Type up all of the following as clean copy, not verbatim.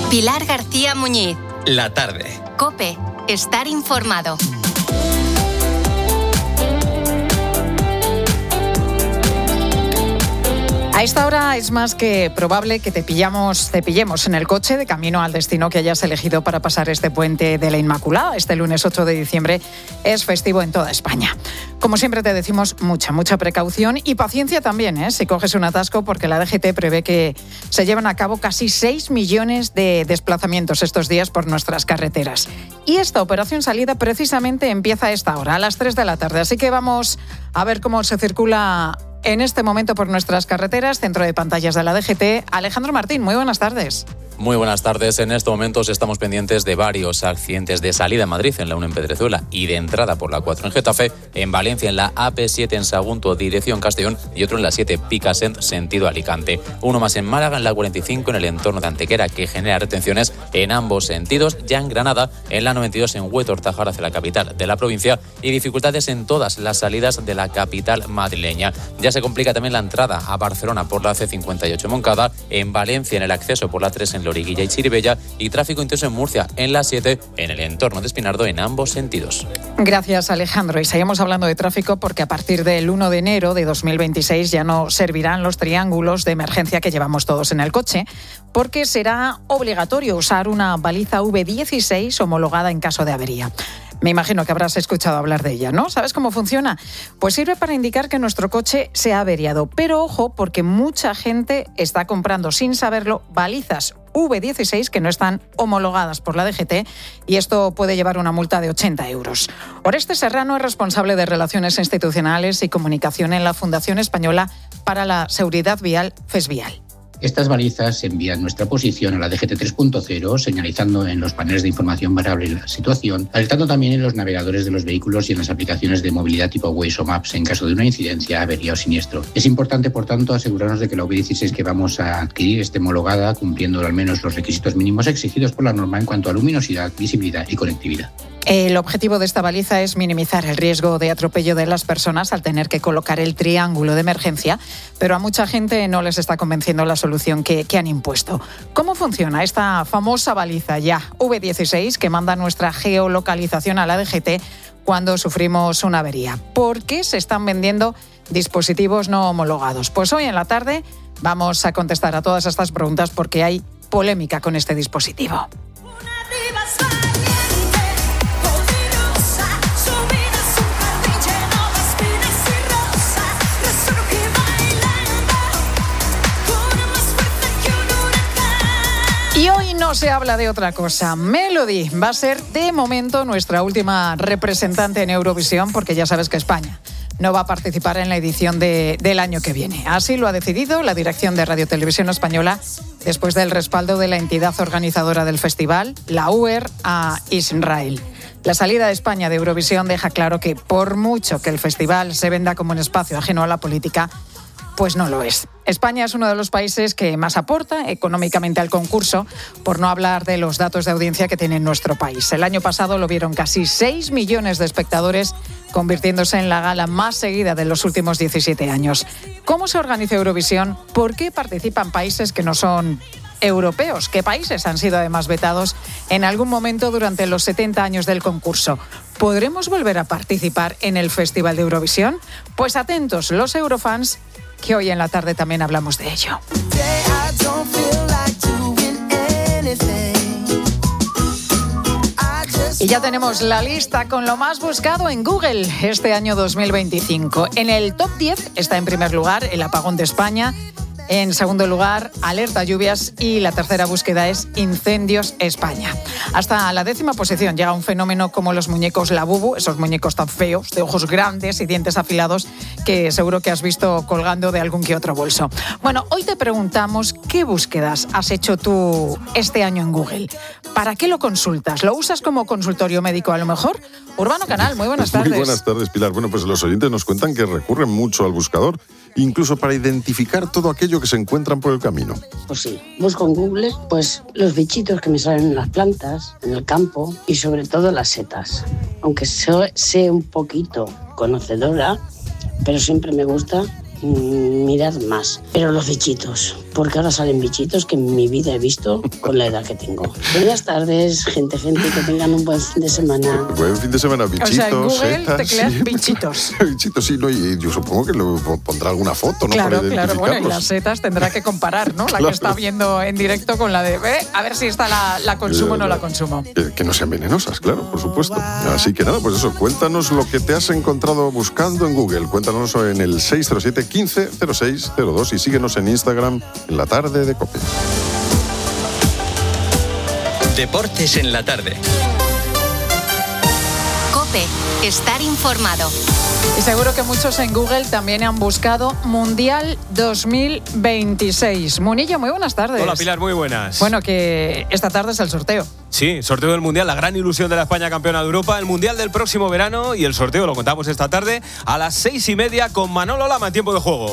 Pilar García Muñiz. La tarde. COPE. Estar informado. A esta hora es más que probable que te pillemos en el coche de camino al destino que hayas elegido para pasar este puente de la Inmaculada. Este lunes 8 de diciembre es festivo en toda España. Como siempre te decimos, mucha precaución y paciencia también, si coges un atasco, porque la DGT prevé que se llevan a cabo casi 6 millones de desplazamientos estos días por nuestras carreteras. Y esta operación salida precisamente empieza a esta hora, a las 3 de la tarde. Así que vamos a ver cómo se circula en este momento por nuestras carreteras. Centro de pantallas de la DGT, Alejandro Martín, muy buenas tardes. Muy buenas tardes. En estos momentos estamos pendientes de varios accidentes de salida en Madrid, en la 1 en Pedrezuela, y de entrada por la 4 en Getafe, en Valencia, en la AP7 en Sagunto, dirección Castellón, y otro en la 7 Picassent, sentido Alicante. Uno más en Málaga, en la 45, en el entorno de Antequera, que genera retenciones en ambos sentidos. Ya en Granada, en la 92, en Huetor-Tájar, hacia la capital de la provincia, y dificultades en todas las salidas de la capital madrileña. Ya se complica también la entrada a Barcelona por la C58 Moncada, en Valencia, en el acceso por la 3 en Loriguilla y Chirivella, y tráfico intenso en Murcia, en la 7, en el entorno de Espinardo, en ambos sentidos. Gracias, Alejandro. Y seguimos hablando de tráfico porque a partir del 1 de enero de 2026 ya no servirán los triángulos de emergencia que llevamos todos en el coche, porque será obligatorio usar una baliza V16 homologada en caso de avería. Me imagino que habrás escuchado hablar de ella, ¿no? ¿Sabes cómo funciona? Pues sirve para indicar que nuestro coche se ha averiado. Pero ojo, porque mucha gente está comprando sin saberlo balizas V16 que no están homologadas por la DGT, y esto puede llevar una multa de 80 euros. Oreste Serrano es responsable de Relaciones Institucionales y Comunicación en la Fundación Española para la Seguridad Vial, FESVIAL. Estas balizas envían nuestra posición a la DGT 3.0, señalizando en los paneles de información variable la situación, alertando también en los navegadores de los vehículos y en las aplicaciones de movilidad tipo Waze o Maps en caso de una incidencia, avería o siniestro. Es importante, por tanto, asegurarnos de que la V16 que vamos a adquirir esté homologada, cumpliendo al menos los requisitos mínimos exigidos por la norma en cuanto a luminosidad, visibilidad y conectividad. El objetivo de esta baliza es minimizar el riesgo de atropello de las personas al tener que colocar el triángulo de emergencia, pero a mucha gente no les está convenciendo la solución que han impuesto. ¿Cómo funciona esta famosa baliza ya V16 que manda nuestra geolocalización a la DGT cuando sufrimos una avería? ¿Por qué se están vendiendo dispositivos no homologados? Pues hoy en la tarde vamos a contestar a todas estas preguntas porque hay polémica con este dispositivo. Y hoy no se habla de otra cosa. Melody va a ser de momento nuestra última representante en Eurovisión, porque ya sabes que España no va a participar en la edición del año que viene. Así lo ha decidido la dirección de Radio Televisión Española después del respaldo de la entidad organizadora del festival, la UER, a Israel. La salida de España de Eurovisión deja claro que por mucho que el festival se venda como un espacio ajeno a la política, pues no lo es. España es uno de los países que más aporta económicamente al concurso, por no hablar de los datos de audiencia que tiene nuestro país. El año pasado lo vieron casi 6 millones de espectadores, convirtiéndose en la gala más seguida de los últimos 17 años. ¿Cómo se organiza Eurovisión? ¿Por qué participan países que no son europeos? ¿Qué países han sido además vetados en algún momento durante los 70 años del concurso? ¿Podremos volver a participar en el Festival de Eurovisión? Pues atentos los eurofans, que hoy en la tarde también hablamos de ello. Y ya tenemos la lista con lo más buscado en Google este año 2025. En el top 10 está en primer lugar el apagón de España. En segundo lugar, alerta lluvias, y la tercera búsqueda es incendios España. Hasta la 10ª posición llega un fenómeno como los muñecos Labubu, esos muñecos tan feos, de ojos grandes y dientes afilados, que seguro que has visto colgando de algún que otro bolso. Bueno, hoy te preguntamos qué búsquedas has hecho tú este año en Google. ¿Para qué lo consultas? ¿Lo usas como consultorio médico a lo mejor? Urbano Canal, muy buenas tardes. Muy buenas tardes, Pilar. Bueno, pues los oyentes nos cuentan que recurren mucho al buscador, incluso para identificar todo aquello que se encuentran por el camino. Pues sí, busco en Google pues los bichitos que me salen en las plantas, en el campo, y sobre todo las setas. Aunque sé un poquito conocedora, pero siempre me gusta mirar más. Pero los bichitos, porque ahora salen bichitos que en mi vida he visto con la edad que tengo. Buenas tardes, gente, que tengan un buen fin de semana. Buen fin de semana, bichitos. O sea, en Google setas, tecleas sí. bichitos. Bichitos, sí, ¿no? Y yo supongo que lo pondrá alguna foto, ¿no? Claro, Para claro. Bueno, y identificarlos. las setas tendrá que comparar, ¿no? La Claro. que está viendo en directo con la de... A ver si esta la consumo o no la consumo. Que no sean venenosas, claro, por supuesto. Así que nada, pues eso, cuéntanos lo que te has encontrado buscando en Google. Cuéntanos en el 607 15 06 02 y síguenos en Instagram en la tarde de COPE. Deportes en la tarde. COPE, estar informado. Y seguro que muchos en Google también han buscado Mundial 2026. Munillo, muy buenas tardes. Hola Pilar, muy buenas. Bueno, que esta tarde es el sorteo. Sí, sorteo del Mundial, la gran ilusión de la España campeona de Europa, el Mundial del próximo verano y el sorteo lo contamos esta tarde a las 6:30 con Manolo Lama en Tiempo de Juego.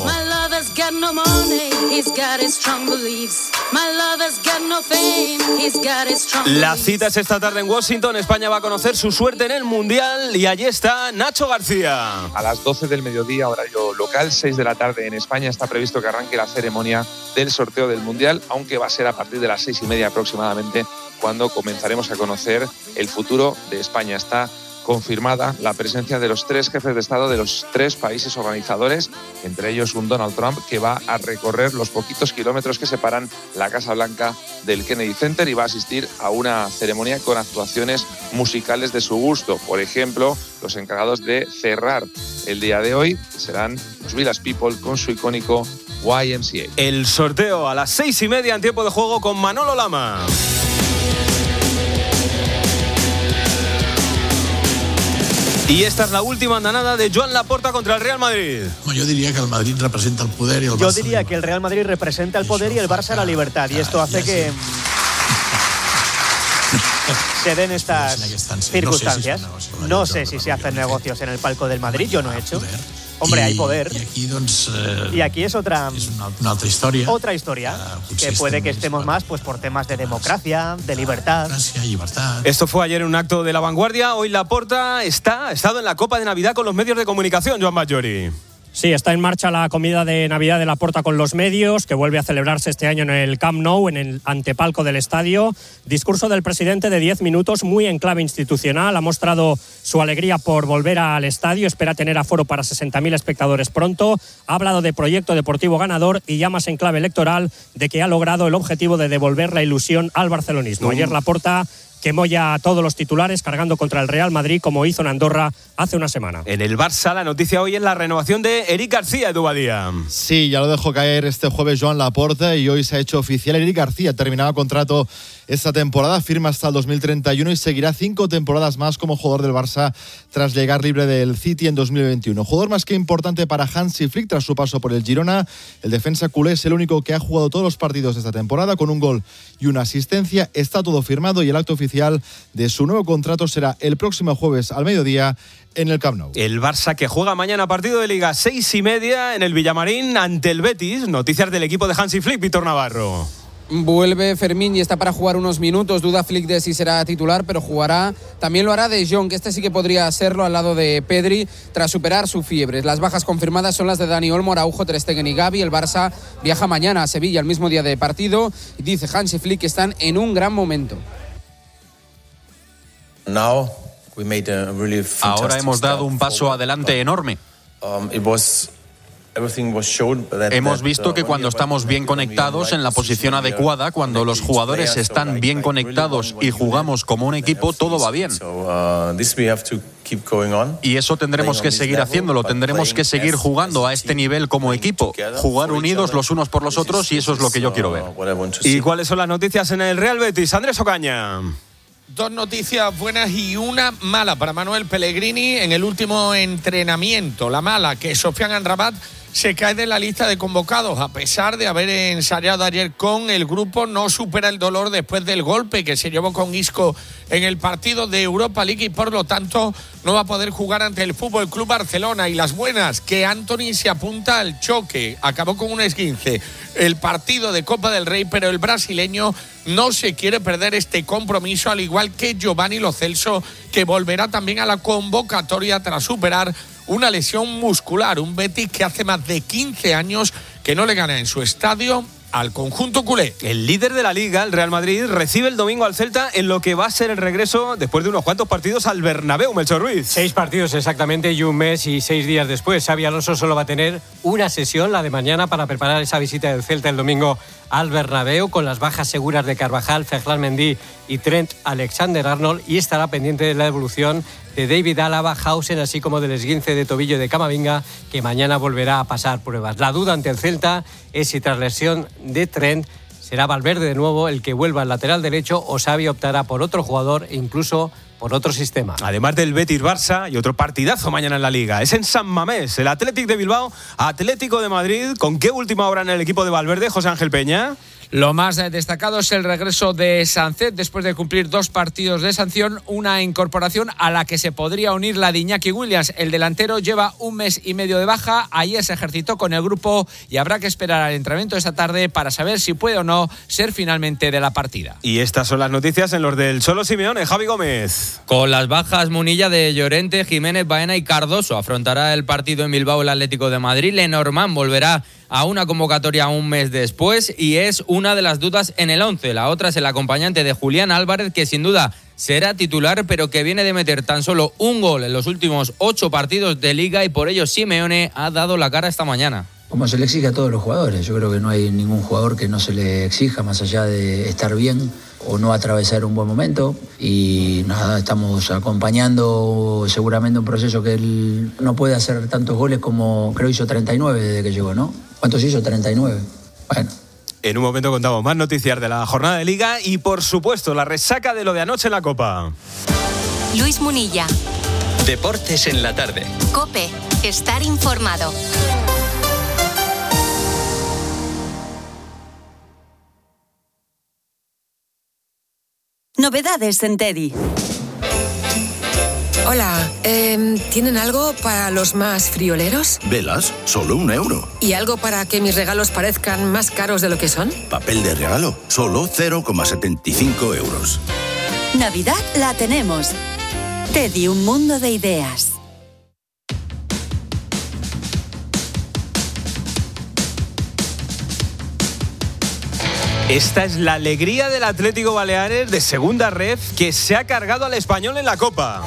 La cita es esta tarde en Washington. España va a conocer su suerte en el Mundial y allí está Nacho García. A las 12 del mediodía, horario local, 6 de la tarde en España, está previsto que arranque la ceremonia del sorteo del Mundial, aunque va a ser a partir de las 6:30 aproximadamente cuando comenzaremos a conocer el futuro de España. Está confirmada la presencia de los 3 jefes de Estado de los 3 países organizadores, entre ellos un Donald Trump que va a recorrer los poquitos kilómetros que separan la Casa Blanca del Kennedy Center y va a asistir a una ceremonia con actuaciones musicales de su gusto. Por ejemplo, los encargados de cerrar el día de hoy serán los Village People con su icónico YMCA. El sorteo a las 6:30 en Tiempo de Juego con Manolo Lama. Y esta es la última andanada de Joan Laporta contra el Real Madrid. Yo diría que el Madrid representa el poder y el Barça. Yo diría que el Real Madrid representa el poder y el Barça la libertad. Y esto hace que se den estas circunstancias. No sé si se hacen negocios en el palco del Madrid, yo no he hecho. Hombre, hay poder. Y aquí es otra historia. Otra historia, que puede que estemos más pues por temas de democracia, de libertad. Esto fue ayer en un acto de La Vanguardia. Hoy Laporta ha estado en la Copa de Navidad con los medios de comunicación, Joan Batllori. Sí, está en marcha la comida de Navidad de Laporta con los medios, que vuelve a celebrarse este año en el Camp Nou, en el antepalco del estadio. Discurso del presidente de 10 minutos, muy en clave institucional. Ha mostrado su alegría por volver al estadio. Espera tener aforo para 60.000 espectadores pronto. Ha hablado de proyecto deportivo ganador y ya más en clave electoral de que ha logrado el objetivo de devolver la ilusión al barcelonismo. Ayer Laporta quemó ya a todos los titulares cargando contra el Real Madrid como hizo en Andorra hace una semana. En el Barça la noticia hoy es la renovación de Eric García, Edu Badía. Sí, ya lo dejó caer este jueves Joan Laporta y hoy se ha hecho oficial. Eric García terminaba contrato esta temporada, firma hasta el 2031 y seguirá 5 temporadas más como jugador del Barça tras llegar libre del City en 2021. Jugador más que importante para Hansi Flick tras su paso por el Girona. El defensa culé es el único que ha jugado todos los partidos de esta temporada con un gol y una asistencia. Está todo firmado y el acto oficial de su nuevo contrato será el próximo jueves al mediodía en el Camp Nou. El Barça que juega mañana partido de Liga 6:30 en el Villamarín ante el Betis. Noticias del equipo de Hansi Flick, Víctor Navarro. Vuelve Fermín y está para jugar unos minutos. Duda Flick de si será titular, pero jugará. También lo hará De Jong, que este sí que podría serlo al lado de Pedri tras superar su fiebre. Las bajas confirmadas son las de Dani Olmo, Araujo, Ter Stegen y Gavi. El Barça viaja mañana a Sevilla el mismo día de partido y dice Hansi Flick que están en un gran momento. Ahora hemos dado un paso adelante enorme. Hemos visto que cuando estamos bien conectados en la posición adecuada, cuando los jugadores están bien conectados y jugamos como un equipo, todo va bien. Y eso tendremos que seguir haciéndolo, tendremos que seguir jugando a este nivel como equipo, jugar unidos los unos por los otros y eso es lo que yo quiero ver. ¿Y cuáles son las noticias en el Real Betis? Andrés Ocaña. 2 noticias buenas y una mala para Manuel Pellegrini en el último entrenamiento. La mala, que Sofiane Amrabat se cae de la lista de convocados. A pesar de haber ensayado ayer con el grupo, no supera el dolor después del golpe que se llevó con Isco en el partido de Europa League y por lo tanto no va a poder jugar ante el Fútbol Club Barcelona. Y las buenas, que Antony se apunta al choque, acabó con un esguince el partido de Copa del Rey, pero el brasileño no se quiere perder este compromiso, al igual que Giovanni Lo Celso, que volverá también a la convocatoria tras superar una lesión muscular. Un Betis que hace más de 15 años que no le gana en su estadio al conjunto culé. El líder de la Liga, el Real Madrid, recibe el domingo al Celta en lo que va a ser el regreso después de unos cuantos partidos al Bernabéu, Melchor Ruiz. 6 partidos exactamente y un mes y 6 días después. Xabi Alonso solo va a tener una sesión, la de mañana, para preparar esa visita del Celta el domingo al Bernabéu, con las bajas seguras de Carvajal, Ferland Mendy y Trent Alexander-Arnold, y estará pendiente de la evolución de David Álava, Hausen, así como del esguince de tobillo de Camavinga, que mañana volverá a pasar pruebas. La duda ante el Celta es si tras lesión de Trent será Valverde de nuevo el que vuelva al lateral derecho o Xavi optará por otro jugador e incluso por otro sistema. Además del Betis-Barça y otro partidazo mañana en la Liga. Es en San Mamés, el Athletic de Bilbao, Atlético de Madrid. ¿Con qué última hora en el equipo de Valverde, José Ángel Peña? Lo más destacado es el regreso de Sancet después de cumplir 2 partidos de sanción, una incorporación a la que se podría unir la de Iñaki Williams. El delantero lleva 1 mes y medio de baja, ayer se ejercitó con el grupo y habrá que esperar al entrenamiento esta tarde para saber si puede o no ser finalmente de la partida. Y estas son las noticias en los del Cholo Simeone. Javi Gómez. Con las bajas Munilla de Llorente, Jiménez, Baena y Cardoso afrontará el partido en Bilbao el Atlético de Madrid. Lenormand volverá a una convocatoria 1 mes después y es una de las dudas en el 11. La otra es el acompañante de Julián Álvarez, que sin duda será titular, pero que viene de meter tan solo 1 gol en los últimos 8 partidos de Liga, y por ello Simeone ha dado la cara esta mañana. Como se le exige a todos los jugadores, yo creo que no hay ningún jugador que no se le exija, más allá de estar bien o no atravesar un buen momento, y nada, estamos acompañando seguramente un proceso que él no puede hacer tantos goles como creo hizo 39 desde que llegó, ¿no? ¿Cuántos hizo? 39. Bueno. En un momento contamos más noticias de la jornada de Liga y, por supuesto, la resaca de lo de anoche en la Copa. Luis Munilla. Deportes en la tarde. COPE. Estar informado. Novedades en Teddy. Hola, ¿tienen algo para los más frioleros? Velas, solo €1. ¿Y algo para que mis regalos parezcan más caros de lo que son? Papel de regalo, solo 0,75 euros. Navidad la tenemos. Teddy, un mundo de ideas. Esta es la alegría del Atlético Baleares de segunda ref, que se ha cargado al Español en la Copa.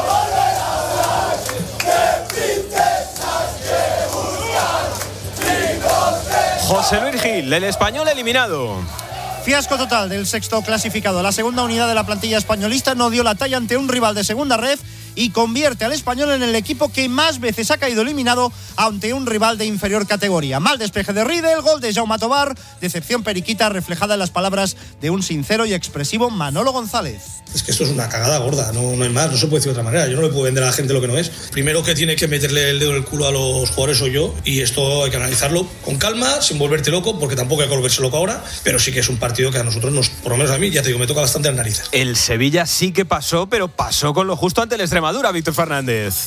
José Luis Gil, el Español eliminado. Fiasco total del sexto clasificado. La segunda unidad de la plantilla españolista no dio la talla ante un rival de segunda ref y convierte al Español en el equipo que más veces ha caído eliminado ante un rival de inferior categoría. Mal despeje de Riedel, gol de Jaume Tobar, decepción periquita reflejada en las palabras de un sincero y expresivo Manolo González. Es que esto es una cagada gorda, no hay más, no se puede decir de otra manera. Yo no le puedo vender a la gente lo que no es. Primero que tiene que meterle el dedo en el culo a los jugadores soy yo, y esto hay que analizarlo con calma, sin volverte loco, porque tampoco hay que volverse loco ahora, pero sí que es un partido que a nosotros, por lo menos a mí, ya te digo, me toca bastante las narices. El Sevilla sí que pasó, pero pasó con lo justo ante el Extremadura, Víctor Fernández.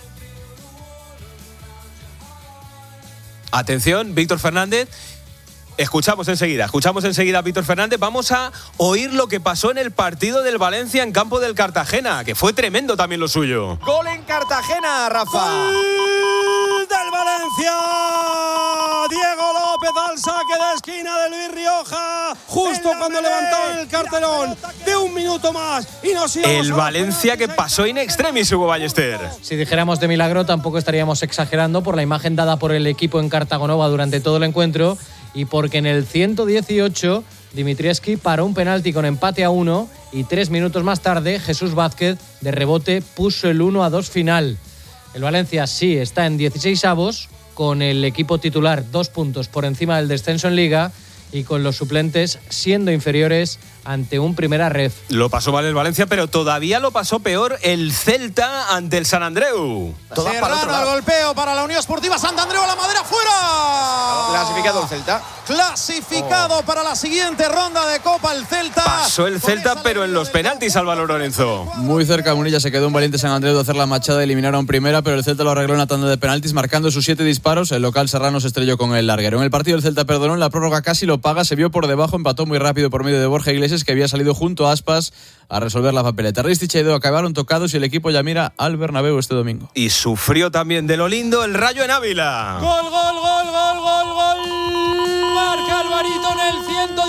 Atención, Víctor Fernández. Escuchamos enseguida a Víctor Fernández. Vamos a oír lo que pasó en el partido del Valencia en campo del Cartagena, que fue tremendo también lo suyo. Gol en Cartagena, Rafa. ¡Gol del Valencia! Diego López al saque de esquina de Luis Rioja, justo cuando levantaba el cartelón de 1 minuto más. Y nos el Valencia que pasó in extremis, Hugo Ballester. Si dijéramos de milagro, tampoco estaríamos exagerando por la imagen dada por el equipo en Cartagonova durante todo el encuentro, y porque en el 118 Dimitrievski paró un penalti con empate a 1 y 3 minutos más tarde Jesús Vázquez de rebote puso el 1-2 final. El Valencia sí está en 16avos, con el equipo titular 2 puntos por encima del descenso en Liga y con los suplentes siendo inferiores ante un primera ref. Lo pasó mal el Valencia, pero todavía lo pasó peor el Celta ante el Sant Andreu. Serrano al golpeo para la Unión Esportiva Sant Andreu, a la madera, fuera. Clasificado el Celta. Clasificado para la siguiente ronda de Copa el Celta. Pasó el Celta, pero en los penaltis, Álvaro Lorenzo. Muy cerca Munilla, se quedó un valiente Sant Andreu de hacer la machada y eliminaron primera, pero el Celta lo arregló en la tanda de penaltis, marcando sus 7 disparos. El local Serrano se estrelló con el larguero. En el partido el Celta perdonó, en la prórroga casi lo paga, se vio por debajo, empató muy rápido por medio de Borja Iglesias, que había salido junto a Aspas a resolver la papeleta. Ristich y Edo acabaron tocados y el equipo ya mira al Bernabéu este domingo. Y sufrió también de lo lindo el Rayo en Ávila. Gol, gol, gol, gol, gol, gol. Marca Alvarito en el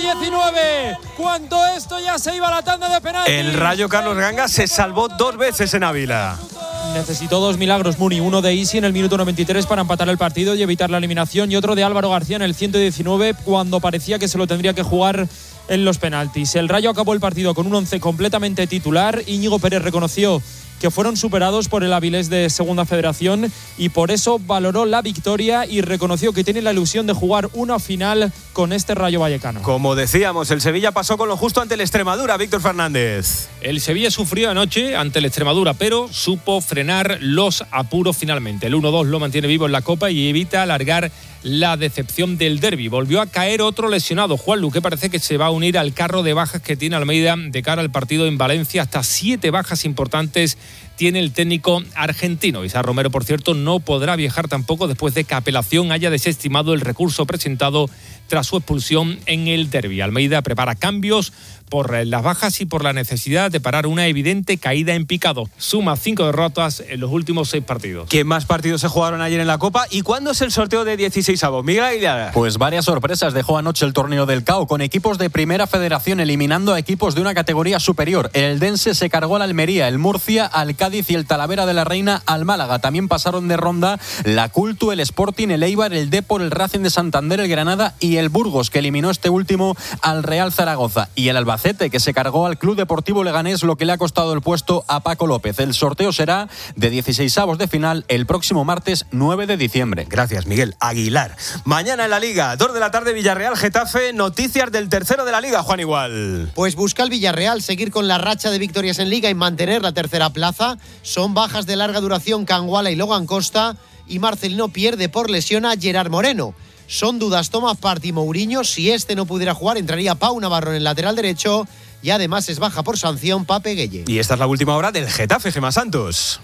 119. Cuando esto ya se iba a la tanda de penaltis. El Rayo Carlos Ganga se salvó 2 veces en Ávila. Necesitó 2 milagros, Muni. Uno de Isi en el minuto 93 para empatar el partido y evitar la eliminación, y otro de Álvaro García en el 119 cuando parecía que se lo tendría que jugar en los penaltis. El Rayo acabó el partido con un 11 completamente titular. Íñigo Pérez reconoció que fueron superados por el Avilés de Segunda Federación y por eso valoró la victoria y reconoció que tiene la ilusión de jugar una final con este Rayo Vallecano. Como decíamos, el Sevilla pasó con lo justo ante el Extremadura, Víctor Fernández. El Sevilla sufrió anoche ante el Extremadura, pero supo frenar los apuros finalmente. El 1-2 lo mantiene vivo en la Copa y evita alargar la decepción del derbi. Volvió a caer otro lesionado, Juanlu, que parece que se va a unir al carro de bajas que tiene Almeida de cara al partido en Valencia. Hasta 7 bajas importantes tiene el técnico argentino. Isa Romero, por cierto, no podrá viajar tampoco después de que apelación haya desestimado el recurso presentado tras su expulsión en el derbi. Almeida prepara cambios por las bajas y por la necesidad de parar una evidente caída en picado. Suma 5 derrotas en los últimos 6 partidos. ¿Qué más partidos se jugaron ayer en la Copa? ¿Y cuándo es el sorteo de 16avos? Miguel Aguilar. Pues varias sorpresas dejó anoche el torneo del CAO, con equipos de Primera Federación eliminando a equipos de una categoría superior. El Eldense se cargó al Almería, el Murcia al Cádiz y el Talavera de la Reina al Málaga. También pasaron de ronda la Cultu, el Sporting, el Eibar, el Depor, el Racing de Santander, el Granada y el Burgos, que eliminó este último al Real Zaragoza. Y el Albacete, que se cargó al Club Deportivo Leganés, lo que le ha costado el puesto a Paco López. El sorteo será de 16avos de final el próximo martes 9 de diciembre. Gracias, Miguel Aguilar. Mañana en la Liga, 2 de la tarde, Villarreal, Getafe. Noticias del tercero de la Liga, Juan Igual. Pues busca el Villarreal seguir con la racha de victorias en Liga y mantener la tercera plaza. Son bajas de larga duración Canguala y Logan Costa, y Marcelino pierde por lesión a Gerard Moreno. Son dudas Tomás Partey y Mourinho. Si este no pudiera jugar, entraría Pau Navarro en el lateral derecho, y además es baja por sanción Pape Gueye. Y esta es la última hora del Getafe, Gemma Santos.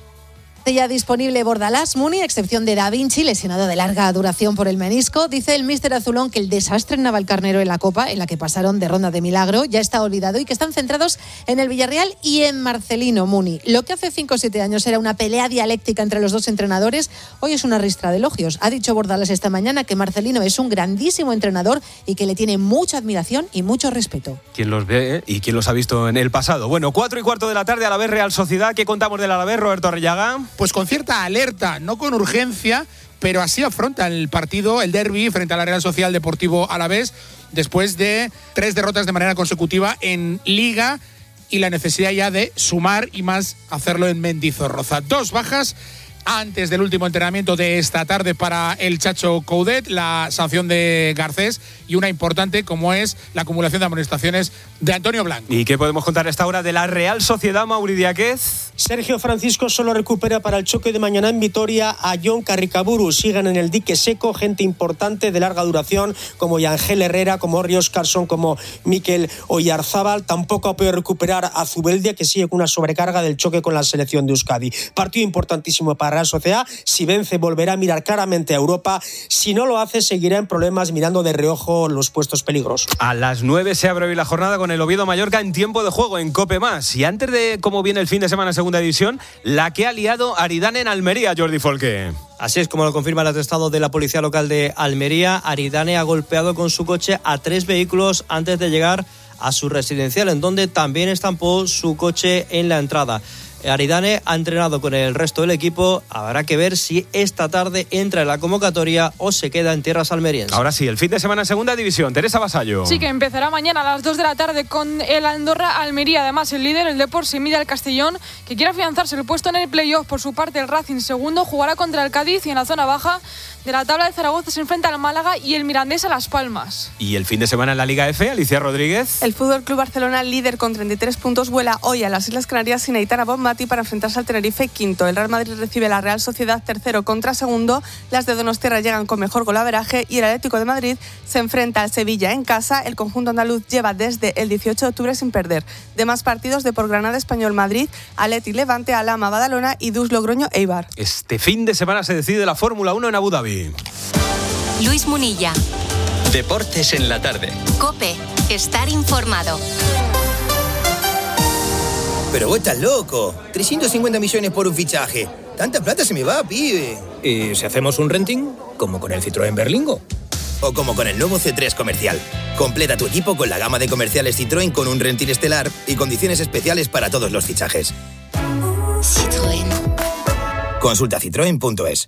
Ya disponible Bordalás, Muni, excepción de Da Vinci, lesionado de larga duración por el menisco. Dice el míster azulón que el desastre en Navalcarnero en la Copa, en la que pasaron de ronda de milagro, ya está olvidado y que están centrados en el Villarreal y en Marcelino, Muni. Lo que hace 5 o 7 años era una pelea dialéctica entre los dos entrenadores, hoy es una ristra de elogios. Ha dicho Bordalás esta mañana que Marcelino es un grandísimo entrenador y que le tiene mucha admiración y mucho respeto. ¿Quién los ve y quién los ha visto en el pasado? Bueno, 4:15 de la tarde, Alavés Real Sociedad. ¿Qué contamos del Alavés, Roberto Arrillaga? Pues con cierta alerta, no con urgencia, pero así afronta el partido, el derbi, frente a la Real Sociedad Deportivo Alavés, después de 3 derrotas de manera consecutiva en Liga y la necesidad ya de sumar y más hacerlo en Mendizorroza. 2 bajas antes del último entrenamiento de esta tarde para el Chacho Coudet, la sanción de Garcés y una importante como es la acumulación de amonestaciones de Antonio Blanco. ¿Y qué podemos contar a esta hora de la Real Sociedad, Mauri Diáquez? Sergio Francisco solo recupera para el choque de mañana en Vitoria a John Carricaburu. Siguen en el dique seco gente importante de larga duración como Yangel Herrera, como Orri Oscarsson, como Mikel Oyarzábal. Tampoco ha podido recuperar a Zubeldia, que sigue con una sobrecarga del choque con la selección de Euskadi. Partido importantísimo para Real Sociedad. Si vence, volverá a mirar claramente a Europa. Si no lo hace, seguirá en problemas mirando de reojo los puestos peligrosos. A las 9 se abre hoy la jornada con el Oviedo Mallorca en tiempo de juego en COPE+. Y antes de cómo viene el fin de semana en segunda división, la que ha liado Aridane en Almería, Jordi Folque. Así es como lo confirma el atestado de la policía local de Almería. Aridane ha golpeado con su coche a 3 vehículos antes de llegar a su residencial, en donde también estampó su coche en la entrada. Aridane ha entrenado con el resto del equipo. Habrá que ver si esta tarde entra en la convocatoria o se queda en tierras almerienses. Ahora sí, el fin de semana en segunda división. Teresa Vasallo. Sí, que empezará mañana a las 2 de la tarde con el Andorra Almería. Además, el líder, el Depor, se mide al Castellón, que quiere afianzarse el puesto en el playoff. Por su parte, el Racing, segundo, jugará contra el Cádiz, y en la zona baja de la tabla de Zaragoza se enfrenta al Málaga y el Mirandés a Las Palmas. Y el fin de semana en la Liga F, Alicia Rodríguez. El Fútbol Club Barcelona, líder con 33 puntos, vuela hoy a las Islas Canarias sin Aitana Bonmati para enfrentarse al Tenerife, quinto. El Real Madrid recibe a la Real Sociedad, tercero contra segundo. Las de Donostiarra llegan con mejor golaveraje y el Atlético de Madrid se enfrenta al Sevilla en casa. El conjunto andaluz lleva desde el 18 de octubre sin perder. Demás partidos: Depor Granada, Español Madrid, Atleti Levante, Alhama Badalona y Dus Logroño Eibar. Este fin de semana se decide la Fórmula 1 en Abu Dhabi. Luis Munilla. Deportes en la tarde. COPE. Estar informado. Pero vos estás loco. 350 millones por un fichaje. Tanta plata se me va, pibe. ¿Y si hacemos un renting? Como con el Citroën Berlingo. o como con el nuevo C3 Comercial. Completa tu equipo con la gama de comerciales Citroën con un renting estelar y condiciones especiales para todos los fichajes. Citroën. Consulta citroen.es.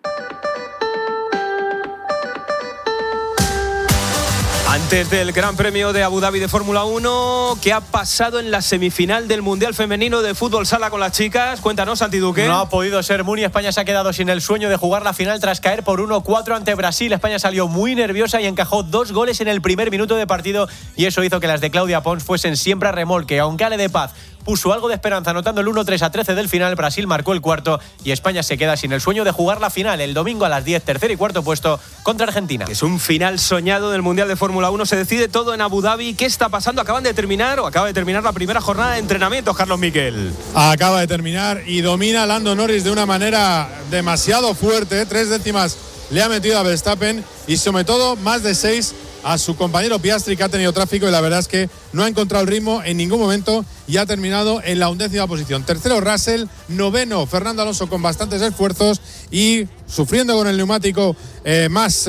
Antes del Gran Premio de Abu Dhabi de Fórmula 1, ¿qué ha pasado en la semifinal del Mundial Femenino de Fútbol Sala con las chicas? Cuéntanos, Santi Duque. No ha podido ser, Muni. España se ha quedado sin el sueño de jugar la final tras caer por 1-4 ante Brasil. España salió muy nerviosa y encajó 2 goles en el primer minuto de partido, y eso hizo que las de Claudia Pons fuesen siempre a remolque. Aunque Ale de Paz puso algo de esperanza anotando el 1-3 del final, Brasil marcó el cuarto y España se queda sin el sueño de jugar la final el domingo a las 10, tercer y cuarto puesto contra Argentina. Es un final soñado del Mundial de Fórmula 1, se decide todo en Abu Dhabi. ¿Qué está pasando? Acaba de terminar la primera jornada de entrenamiento, Carlos Miquel. Acaba de terminar y domina Lando Norris de una manera demasiado fuerte, 3 décimas le ha metido a Verstappen y sobre todo más de 6 a su compañero Piastri, que ha tenido tráfico y la verdad es que no ha encontrado el ritmo en ningún momento y ha terminado en la 11ª posición. Tercero Russell, noveno Fernando Alonso con bastantes esfuerzos y sufriendo con el neumático más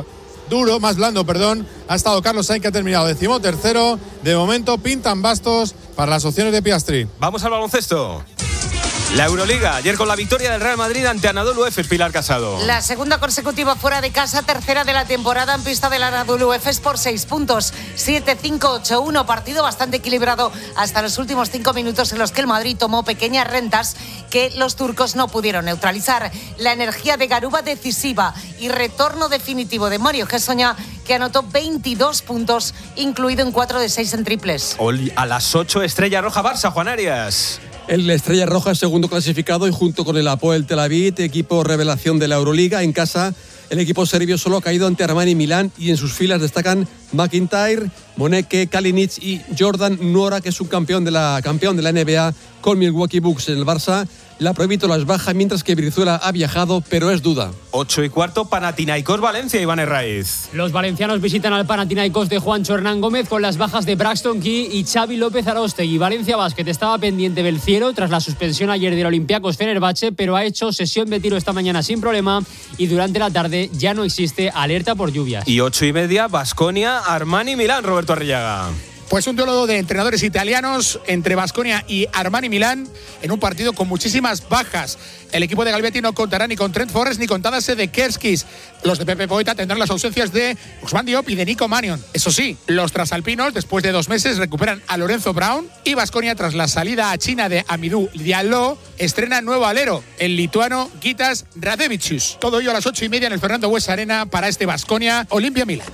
blando, ha estado Carlos Sainz, que ha terminado 13º. De momento pintan bastos para las opciones de Piastri. Vamos al baloncesto. La Euroliga, ayer con la victoria del Real Madrid ante Anadolu Efes, Pilar Casado. La segunda consecutiva fuera de casa, tercera de la temporada en pista del Anadolu Efes por 6 puntos. 7-5-8-1, partido bastante equilibrado hasta los últimos 5 minutos en los que el Madrid tomó pequeñas rentas que los turcos no pudieron neutralizar. La energía de Garuba decisiva y retorno definitivo de Mario Hezonja, que anotó 22 puntos, incluido en 4 de 6 en triples. Hoy a las 8, Estrella Roja Barça, Juan Arias. El Estrella Roja es segundo clasificado y junto con el Hapoel Tel Aviv, equipo revelación de la Euroliga, en casa el equipo serbio solo ha caído ante Armani Milán y en sus filas destacan McIntyre, Moneke, Kalinic y Jordan Nwora, que es un campeón de la NBA con Milwaukee Bucks. En el Barça la Provítola es baja, mientras que Brizuela ha viajado, pero es duda. 8:15, Panathinaikos Valencia, Iván Herraiz. Los valencianos visitan al Panathinaikos de Juancho Hernán Gómez con las bajas de Braxton Key y Xavi López Aróstegui. Valencia Basket estaba pendiente del cielo tras la suspensión ayer del Olympiacos Fenerbahce, pero ha hecho sesión de tiro esta mañana sin problema y durante la tarde ya no existe alerta por lluvias. Y 8:30, Baskonia, Armani Milán, Roberto Arrillaga. Pues un duelo de entrenadores italianos entre Baskonia y Armani Milán en un partido con muchísimas bajas. El equipo de Galvetti no contará ni con Trent Forrest ni con Tadase de Kerskis. Los de Pepe Poeta tendrán las ausencias de Ousmane Diop y de Nico Mannion. Eso sí, los trasalpinos, después de 2 meses, recuperan a Lorenzo Brown, y Baskonia, tras la salida a China de Amidou Diallo, estrena nuevo alero, el lituano Gitas Radevicius. Todo ello a las 8:30 en el Fernando Buesa Arena para este Baskonia Olimpia Milano.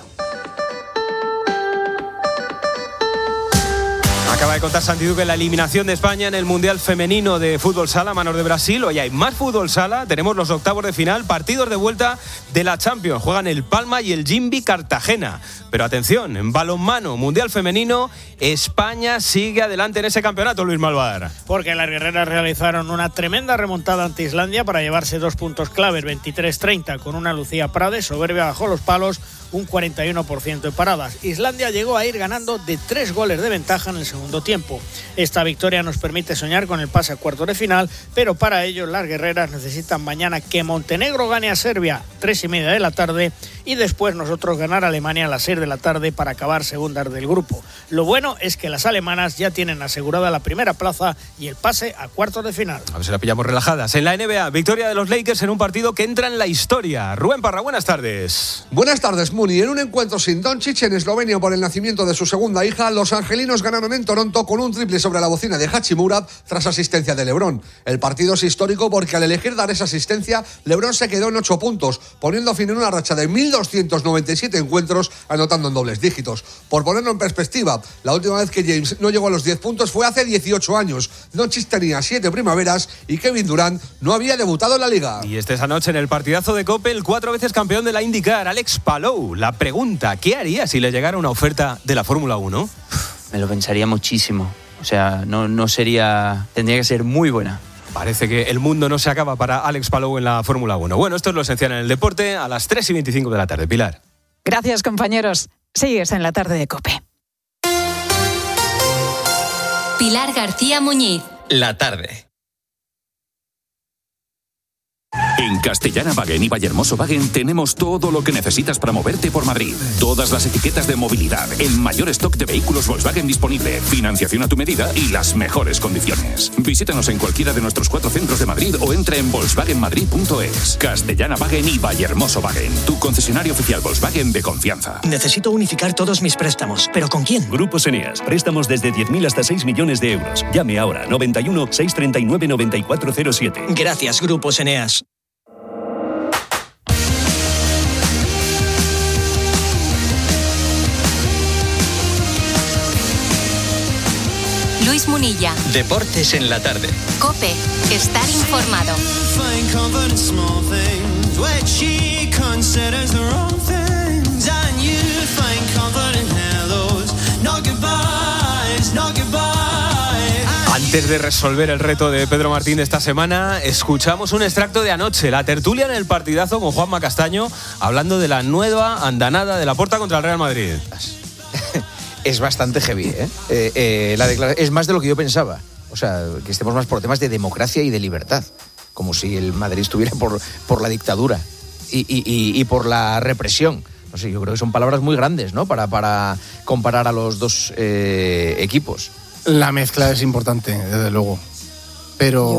Acaba de contar Santi Duque la eliminación de España en el Mundial Femenino de Fútbol Sala a manos de Brasil. Hoy hay más Fútbol Sala, tenemos los octavos de final, partidos de vuelta de la Champions. Juegan el Palma y el Jimbi Cartagena. Pero atención, en balonmano, Mundial Femenino, España sigue adelante en ese campeonato, Luis Malvar. Porque las guerreras realizaron una tremenda remontada ante Islandia para llevarse 2 puntos claves, 23-30, con una Lucía Prade soberbia bajo los palos, un 41% de paradas. Islandia llegó a ir ganando de 3 goles de ventaja en el segundo tiempo. Esta victoria nos permite soñar con el pase a cuartos de final, pero para ello las guerreras necesitan mañana que Montenegro gane a Serbia 3:30 de la tarde y después nosotros ganar a Alemania a las 6 de la tarde para acabar segundas del grupo. Lo bueno es que las alemanas ya tienen asegurada la primera plaza y el pase a cuartos de final. A ver si la pillamos relajadas. En la NBA, victoria de los Lakers en un partido que entra en la historia. Rubén Parra, buenas tardes. Buenas tardes, Muni. En un encuentro sin Doncic en Eslovenia por el nacimiento de su segunda hija, los angelinos ganaron en Toronto con un triple sobre la bocina de Hachimura tras asistencia de LeBron. El partido es histórico porque al elegir dar esa asistencia, LeBron se quedó en 8 puntos, poniendo fin en una racha de 1.297 encuentros, anotando en dobles dígitos. Por ponerlo en perspectiva, la última vez que James no llegó a los 10 puntos fue hace 18 años. Doncic tenía 7 primaveras y Kevin Durant no había debutado en la liga. Y esta noche en el partidazo de Cope, el 4 veces campeón de la IndyCar, Alex Palou. La pregunta, ¿qué haría si le llegara una oferta de la Fórmula 1? Me lo pensaría muchísimo. O sea, no sería... Tendría que ser muy buena. Parece que el mundo no se acaba para Alex Palou en la Fórmula 1. Bueno, esto es lo esencial en el deporte a las 3:25 de la tarde. Pilar. Gracias, compañeros. Sigues en la tarde de COPE. Pilar García Muñiz. La tarde. En Castellana-Wagen y Vallehermoso-Wagen tenemos todo lo que necesitas para moverte por Madrid. Todas las etiquetas de movilidad, el mayor stock de vehículos Volkswagen disponible, financiación a tu medida y las mejores condiciones. Visítanos en cualquiera de nuestros 4 centros de Madrid o entra en volkswagenmadrid.es. Castellana-Wagen y Vallehermoso-Wagen, tu concesionario oficial Volkswagen de confianza. Necesito unificar todos mis préstamos, ¿pero con quién? Grupos Eneas, préstamos desde 10.000 hasta 6 millones de euros. Llame ahora, 91 639 9407. Gracias, Grupos Eneas. Luis Munilla. Deportes en la tarde. COPE. Estar informado. Antes de resolver el reto de Pedro Martín de esta semana, escuchamos un extracto de anoche, la tertulia en el partidazo con Juanma Castaño, hablando de la nueva andanada de Laporta contra el Real Madrid. Es bastante heavy, es más de lo que yo pensaba. O sea, que estemos más por temas de democracia y de libertad. Como si el Madrid estuviera por la dictadura y por la represión. No sé, yo creo que son palabras muy grandes, ¿no? Para comparar a los dos equipos. La mezcla es importante, desde luego. Pero...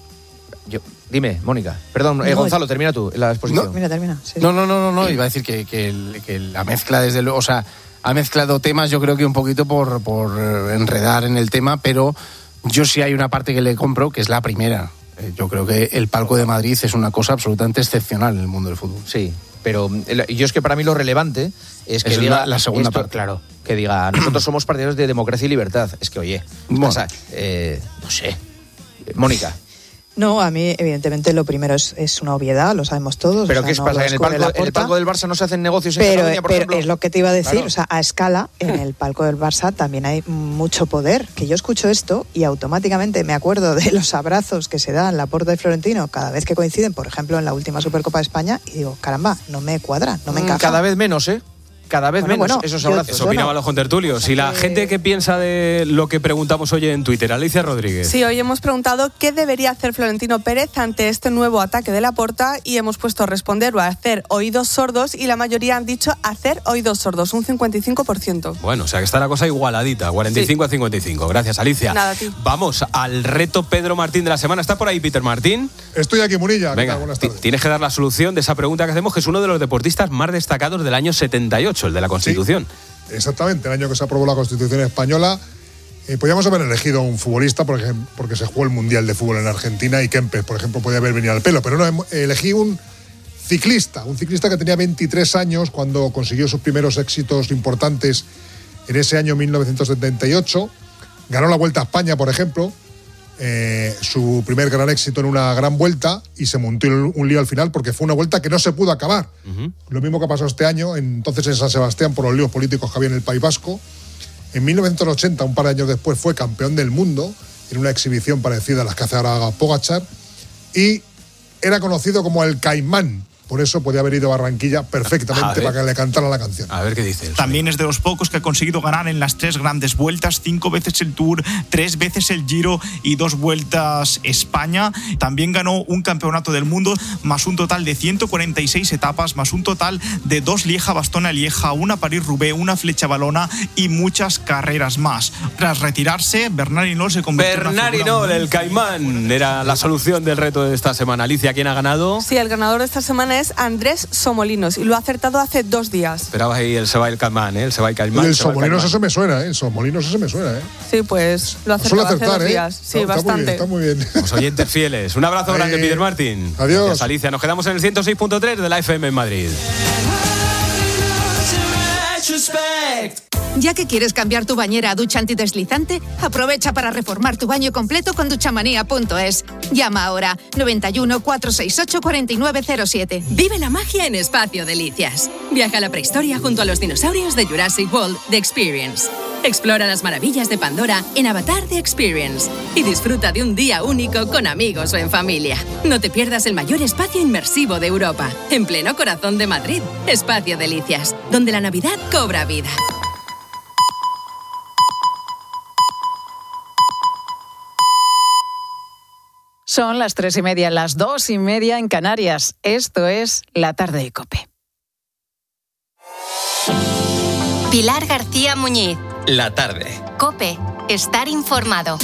Dime, Mónica. Perdón, Gonzalo, termina tú la exposición. Termina. Sí. No, iba a decir que la mezcla, desde luego, o sea, ha mezclado temas, yo creo que un poquito por enredar en el tema, pero yo sí hay una parte que le compro, que es la primera. Yo creo que el palco de Madrid es una cosa absolutamente excepcional en el mundo del fútbol. Sí, pero yo es que para mí lo relevante es que es diga la segunda esto, parte. Claro, que diga, nosotros somos partidarios de democracia y libertad. Es que, oye, no sé. Mónica. No, a mí, evidentemente, lo primero es una obviedad, lo sabemos todos. ¿Pero qué pasa? ¿En el palco del Barça no se hacen negocios en Cataluña, por ejemplo? Pero es lo que te iba a decir, Claro. o sea, a escala, en el palco del Barça también hay mucho poder. Que yo escucho esto y automáticamente me acuerdo de los abrazos que se dan Laporta y Florentino cada vez que coinciden, por ejemplo, en la última Supercopa de España, y digo, caramba, no me cuadra, no me encaja. Cada vez menos, cada vez menos esos abrazos. Eso opinaban los contertulios. Y la gente que piensa de lo que preguntamos hoy en Twitter, Alicia Rodríguez. Sí, hoy hemos preguntado qué debería hacer Florentino Pérez ante este nuevo ataque de Laporta y hemos puesto responder o hacer oídos sordos y la mayoría han dicho hacer oídos sordos, un 55%. Bueno, o sea que está la cosa igualadita, 45 a 55. Gracias, Alicia. Nada, a ti. Vamos al reto Pedro Martín de la semana. ¿Está por ahí Peter Martín? Estoy aquí, Munilla. Venga, buenas tardes. tienes que dar la solución de esa pregunta que hacemos, que es uno de los deportistas más destacados del año 78, el de la Constitución. Sí, exactamente, el año que se aprobó la Constitución española. Podíamos haber elegido un futbolista porque se jugó el Mundial de Fútbol en Argentina y Kempes, por ejemplo, podía haber venido al pelo, pero no, elegí un ciclista que tenía 23 años cuando consiguió sus primeros éxitos importantes en ese año 1978. Ganó la Vuelta a España, por ejemplo, su primer gran éxito en una gran vuelta, y se montó un lío al final porque fue una vuelta que no se pudo acabar. Lo mismo que pasó este año, entonces en San Sebastián, por los líos políticos que había en el País Vasco. En 1980, un par de años después, fue campeón del mundo en una exhibición parecida a las que hace ahora Pogačar, y era conocido como el Caimán. Por eso podía haber ido a Barranquilla perfectamente para que le cantara la canción. A ver qué dice. También es de los pocos que ha conseguido ganar en las 3 grandes vueltas, 5 veces el Tour, 3 veces el Giro y 2 vueltas España. También ganó un campeonato del mundo, más un total de 146 etapas, más un total de 2 Lieja-Bastogne-Lieja, una París-Roubaix, una Flecha-Valona y muchas carreras más. Tras retirarse, Bernard Hinault se convirtió en una figura Hinault, el Caimán, era la solución del reto de esta semana. Alicia, ¿quién ha ganado? Sí, el ganador de esta semana es Andrés Somolinos y lo ha acertado hace 2 días. Esperabas ahí el Seba el Caimán, ¿eh? El Seba el Caimán. El Somolinos ese me suena, ¿eh? El Somolinos ese me suena, ¿eh? Sí, pues lo ha acertado hace 2 días. Sí, está bastante. Está muy bien. Los oyentes fieles. Un abrazo grande, Peter Martín. Adiós. Gracias, Alicia. Nos quedamos en el 106.3 de la FM en Madrid. ¿Ya que quieres cambiar tu bañera a ducha antideslizante? Aprovecha para reformar tu baño completo con duchamanía.es. Llama ahora 91 468 4907. Vive la magia en Espacio Delicias. Viaja a la prehistoria junto a los dinosaurios de Jurassic World The Experience. Explora las maravillas de Pandora en Avatar The Experience. Y disfruta de un día único con amigos o en familia. No te pierdas el mayor espacio inmersivo de Europa. En pleno corazón de Madrid. Espacio Delicias, donde la Navidad cobra vida. Son las 3:30, las 2:30 en Canarias. Esto es La Tarde de COPE. Pilar García Muñiz. La tarde. COPE. Estar informado.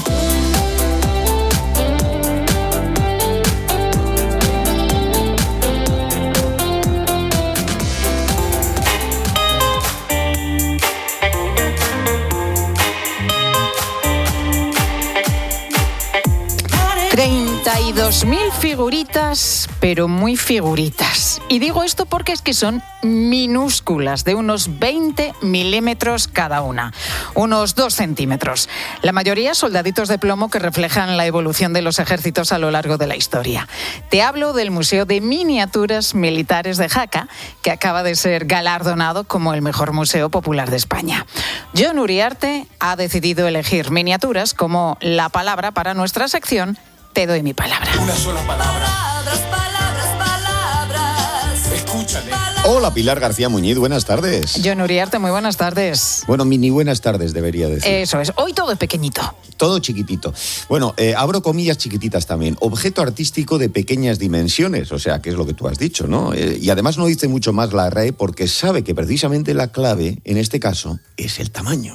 $32.000 figuritas, pero muy figuritas. Y digo esto porque es que son minúsculas, de unos 20 milímetros cada una, unos 2 centímetros. La mayoría soldaditos de plomo que reflejan la evolución de los ejércitos a lo largo de la historia. Te hablo del Museo de Miniaturas Militares de Jaca, que acaba de ser galardonado como el mejor museo popular de España. Jon Uriarte ha decidido elegir miniaturas como la palabra para nuestra sección Te doy mi palabra. Una sola palabra. Palabras. Escúchale. Hola, Pilar García Muñiz, buenas tardes. Jon Uriarte, muy buenas tardes. Bueno, mini buenas tardes debería decir. Eso es, hoy todo es pequeñito. Todo chiquitito. Bueno, abro comillas chiquititas también. Objeto artístico de pequeñas dimensiones, o sea, que es lo que tú has dicho, ¿no? Y además no dice mucho más la RAE porque sabe que precisamente la clave, en este caso, es el tamaño.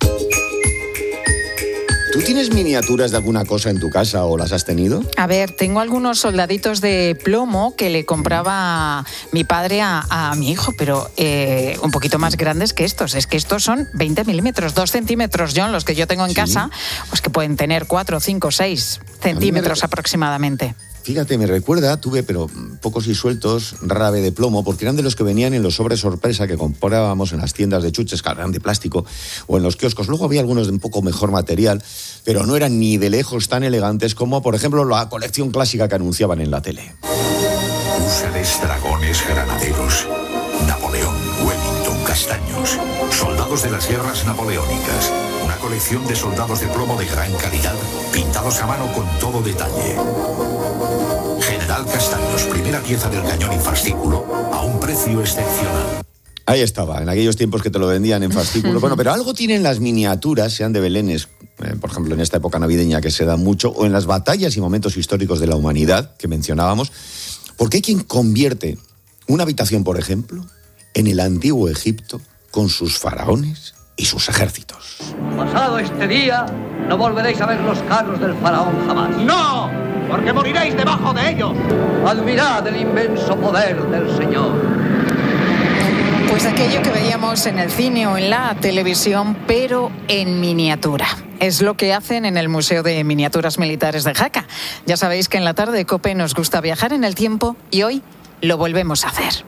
¿Tú tienes miniaturas de alguna cosa en tu casa o las has tenido? A ver, tengo algunos soldaditos de plomo que le compraba mi padre a mi hijo, pero un poquito más grandes que estos. Es que estos son 20 milímetros, 2 centímetros, John, los que yo tengo en casa, pues que pueden tener 4, 5, 6 centímetros aproximadamente. Fíjate, me recuerda, tuve, pero pocos y sueltos, rave de plomo, porque eran de los que venían en los sobres sorpresa que comprábamos en las tiendas de chuches, que eran de plástico, o en los kioscos. Luego había algunos de un poco mejor material, pero no eran ni de lejos tan elegantes como, por ejemplo, la colección clásica que anunciaban en la tele. Húsares, dragones, granaderos, Napoleón, Wellington, castaños, soldados de las guerras napoleónicas. Una colección de soldados de plomo de gran calidad, pintados a mano con todo detalle. General Castaños, primera pieza del cañón en fascículo, a un precio excepcional. Ahí estaba, en aquellos tiempos que te lo vendían en fascículo. Bueno, pero algo tienen las miniaturas, sean de belenes, por ejemplo, en esta época navideña que se da mucho, o en las batallas y momentos históricos de la humanidad que mencionábamos, porque hay quien convierte una habitación, por ejemplo, en el antiguo Egipto con sus faraones y sus ejércitos. Pasado este día, no volveréis a ver los carros del faraón jamás. ¡No! Porque moriréis debajo de ellos. Admirad el inmenso poder del Señor. Pues aquello que veíamos en el cine o en la televisión, pero en miniatura. Es lo que hacen en el Museo de Miniaturas Militares de Jaca. Ya sabéis que en la tarde de COPE nos gusta viajar en el tiempo y hoy lo volvemos a hacer.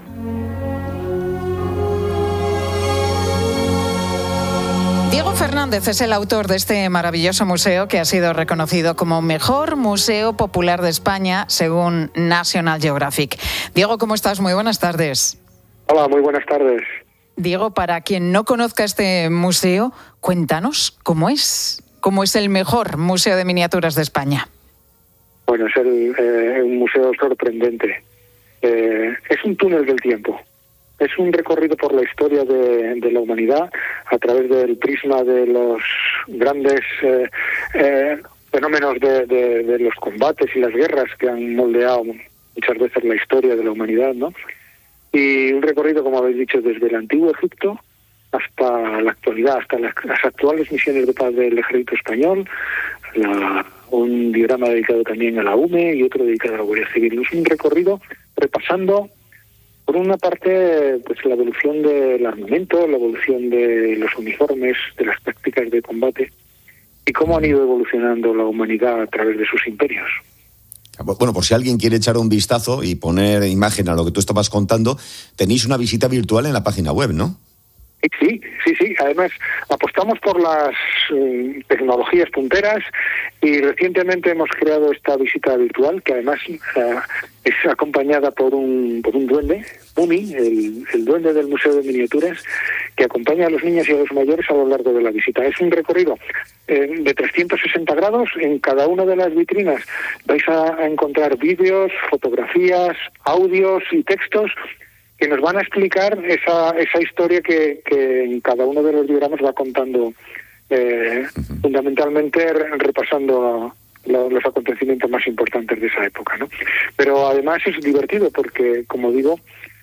Diego Fernández es el autor de este maravilloso museo que ha sido reconocido como mejor museo popular de España según National Geographic. Diego, ¿cómo estás? Muy buenas tardes. Hola, muy buenas tardes. Diego, para quien no conozca este museo, cuéntanos cómo es el mejor museo de miniaturas de España. Bueno, es un museo sorprendente. Es un túnel del tiempo. Es un recorrido por la historia de la humanidad a través del prisma de los grandes fenómenos de los combates y las guerras que han moldeado muchas veces la historia de la humanidad, ¿no? Y un recorrido, como habéis dicho, desde el antiguo Egipto hasta la actualidad, hasta las actuales misiones de paz del ejército español, un diagrama dedicado también a la UME y otro dedicado a la Guardia Civil. Es un recorrido repasando, por una parte, pues la evolución del armamento, la evolución de los uniformes, de las tácticas de combate y cómo han ido evolucionando la humanidad a través de sus imperios. Bueno, por si alguien quiere echar un vistazo y poner imagen a lo que tú estabas contando, tenéis una visita virtual en la página web, ¿no? Sí. Además, apostamos por las tecnologías punteras y recientemente hemos creado esta visita virtual que además es acompañada por un duende, Mumi, el duende del Museo de Miniaturas, que acompaña a los niños y a los mayores a lo largo de la visita. Es un recorrido de 360 grados. En cada una de las vitrinas vais a encontrar vídeos, fotografías, audios y textos que nos van a explicar esa historia que en cada uno de los diagramas va contando, fundamentalmente repasando los acontecimientos más importantes de esa época, ¿no? Pero además es divertido porque, como digo,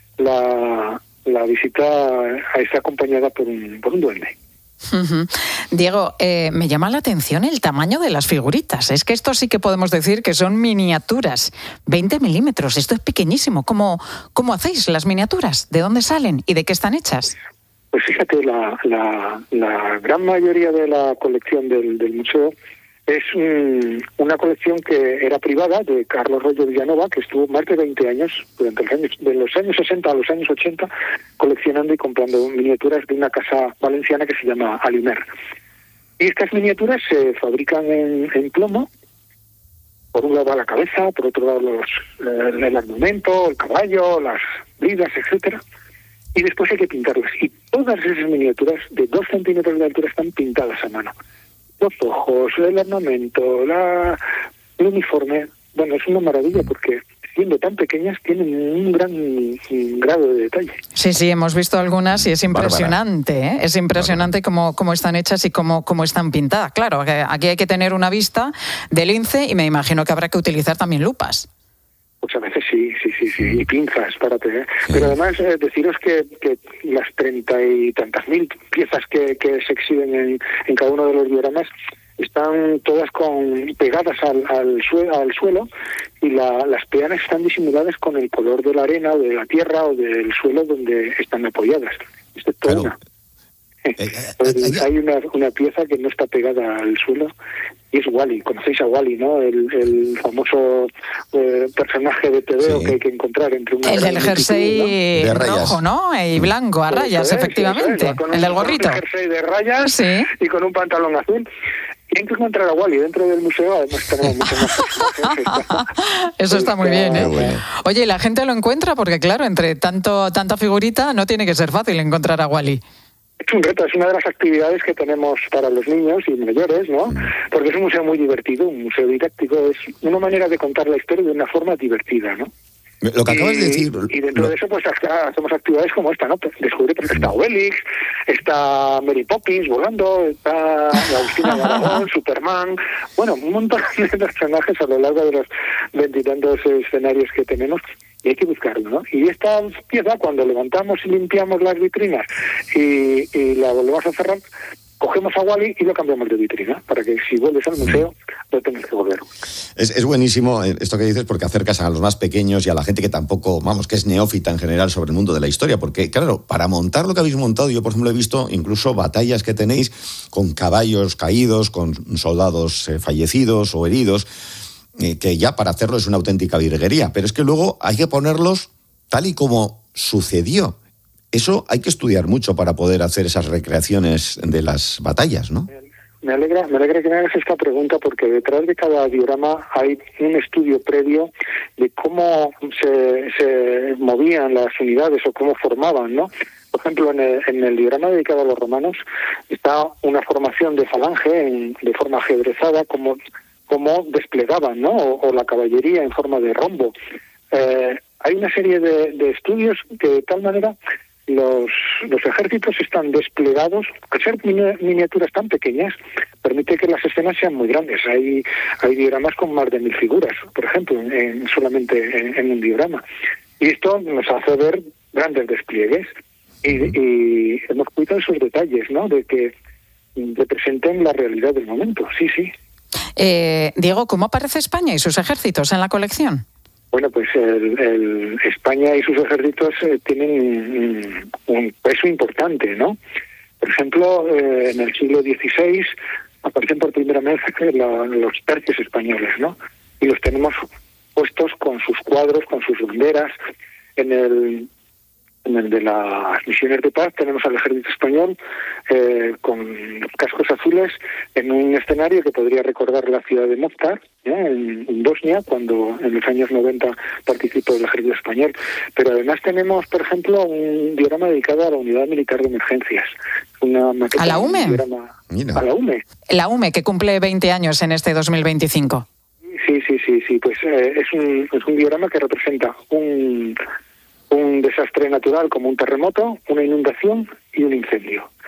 la visita está acompañada por un duende. Uh-huh. Diego, me llama la atención el tamaño de las figuritas. Es que esto sí que podemos decir que son miniaturas. 20 milímetros, esto es pequeñísimo. ¿Cómo hacéis las miniaturas? ¿De dónde salen y de qué están hechas? Pues fíjate, la gran mayoría de la colección del museo es una colección que era privada de Carlos Rollo Villanova, que estuvo más de 20 años, de los años 60 a los años 80, coleccionando y comprando miniaturas de una casa valenciana que se llama Alimer. Y estas miniaturas se fabrican en plomo. Por un lado va la cabeza, por otro lado el armamento, el caballo, las bridas, etcétera. Y después hay que pintarlas. Y todas esas miniaturas de 2 centímetros de altura están pintadas a mano. Los ojos, el armamento, el uniforme. Bueno, es una maravilla porque siendo tan pequeñas tienen un gran grado de detalle. Sí, hemos visto algunas y es impresionante, ¿eh? Es impresionante cómo están hechas y cómo están pintadas. Claro, aquí hay que tener una vista de lince y me imagino que habrá que utilizar también lupas. Pues a veces sí, y pinzas, párate, ¿eh? Pero además deciros que las 30 y tantas mil piezas que se exhiben en cada uno de los dioramas están todas pegadas al suelo y las peanas están disimuladas con el color de la arena o de la tierra o del suelo donde están apoyadas. Esto es todo una. Hay una pieza que no está pegada al suelo y es Wally. Conocéis a Wally, ¿no? El famoso personaje de TVO que hay que encontrar entre una... El del jersey rojo, ¿no? Y blanco, a rayas, efectivamente. El del gorrito. Un jersey de rayas sí. Y con un pantalón azul. Y hay que encontrar a Wally dentro del museo, además tenemos mucho más. Eso está muy bien, ¿eh? Bueno. Oye, ¿la gente lo encuentra? Porque claro, entre tanta figurita no tiene que ser fácil encontrar a Wally. Es un reto, es una de las actividades que tenemos para los niños y mayores, ¿no? Porque es un museo muy divertido, un museo didáctico, es una manera de contar la historia de una forma divertida, ¿no? Lo que acabas de decir... Y dentro de eso, pues hacemos actividades como esta, ¿no? Descubrir que está Obelix, está Mary Poppins volando, está Agustina de Aragón, Superman... Bueno, un montón de personajes a lo largo de los 20 y tantos escenarios que tenemos. Y hay que buscarlo, ¿no? Y esta pieza, cuando levantamos y limpiamos las vitrinas y la volvemos a cerrar, cogemos a Wally y lo cambiamos de vitrina, para que si vuelves al museo no tengas que volver. Es buenísimo esto que dices, porque acercas a los más pequeños y a la gente que tampoco, que es neófita en general sobre el mundo de la historia, porque claro, para montar lo que habéis montado, yo por ejemplo he visto incluso batallas que tenéis con caballos caídos, con soldados fallecidos o heridos, que ya para hacerlo es una auténtica virguería, pero es que luego hay que ponerlos tal y como sucedió. Eso hay que estudiar mucho para poder hacer esas recreaciones de las batallas, ¿no? Me alegra que me hagas esta pregunta porque detrás de cada diorama hay un estudio previo de cómo se movían las unidades o cómo formaban, ¿no? Por ejemplo, en el diorama dedicado a los romanos está una formación de falange de forma ajedrezada, como desplegaban, ¿no? O la caballería en forma de rombo. Hay una serie de estudios que de tal manera los ejércitos están desplegados. Al ser miniaturas tan pequeñas, permite que las escenas sean muy grandes. Hay dioramas con más de 1000 figuras, por ejemplo, solamente en un diorama. Y esto nos hace ver grandes despliegues. Y hemos cuidado esos detalles, ¿no? De que representen la realidad del momento. Sí. Diego, ¿cómo aparece España y sus ejércitos en la colección? Bueno, pues España y sus ejércitos tienen un peso importante, ¿no? Por ejemplo, en el siglo XVI aparecen por primera vez los tercios españoles, ¿no? Y los tenemos puestos con sus cuadros, con sus banderas. En el de las misiones de paz tenemos al ejército español con los cascos azules en un escenario que podría recordar la ciudad de Mostar, en Bosnia, cuando en los años 90 participó el ejército español. Pero además tenemos, por ejemplo, un diorama dedicado a la unidad militar de emergencias. ¿A la UME? A la UME. La UME, que cumple 20 años en este 2025. Sí. Pues es un diorama que representa un desastre natural como un terremoto, una inundación y un incendio.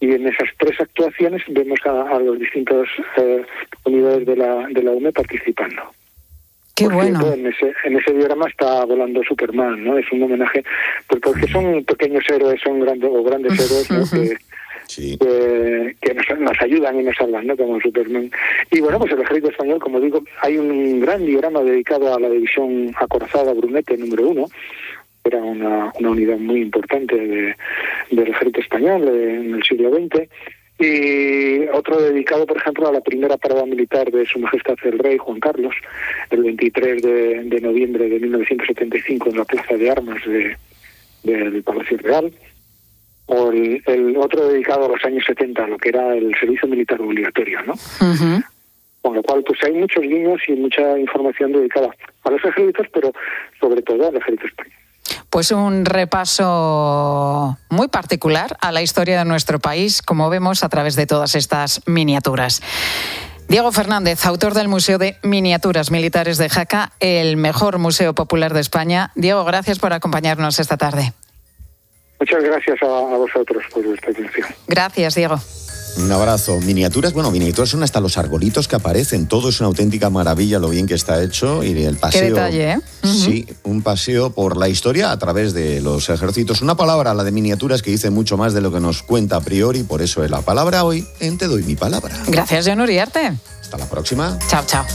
y en esas 3 actuaciones vemos a los distintos unidades de la UME participando. Qué bueno. En ese diorama está volando Superman, ¿no? Es un homenaje, porque son pequeños héroes, son grandes héroes, ¿no? que nos ayudan y nos salvan, ¿no? Como Superman. Y bueno, pues el Ejército Español, como digo, hay un gran diorama dedicado a la división acorazada Brunete número 1. Era una unidad muy importante del Ejército Español en el siglo XX. Y otro dedicado, por ejemplo, a la primera parada militar de Su Majestad el Rey Juan Carlos, el 23 de noviembre de 1975 en la Plaza de Armas del Palacio Real, o el otro dedicado a los años 70, lo que era el servicio militar obligatorio, ¿no? Uh-huh. Con lo cual, pues hay muchos guiños y mucha información dedicada a los ejércitos, pero sobre todo al Ejército Español. Pues un repaso muy particular a la historia de nuestro país, como vemos a través de todas estas miniaturas. Diego Fernández, autor del Museo de Miniaturas Militares de Jaca, el mejor museo popular de España. Diego, gracias por acompañarnos esta tarde. Muchas gracias a vosotros por esta atención. Gracias, Diego. Un abrazo. Miniaturas son hasta los arbolitos que aparecen. Todo es una auténtica maravilla lo bien que está hecho. Y el paseo. Qué detalle, ¿eh? Uh-huh. Sí, un paseo por la historia a través de los ejércitos. Una palabra, la de miniaturas, que dice mucho más de lo que nos cuenta a priori. Por eso es la palabra hoy en Te doy mi palabra. Gracias, Jon Uriarte. Hasta la próxima. Chao, chao.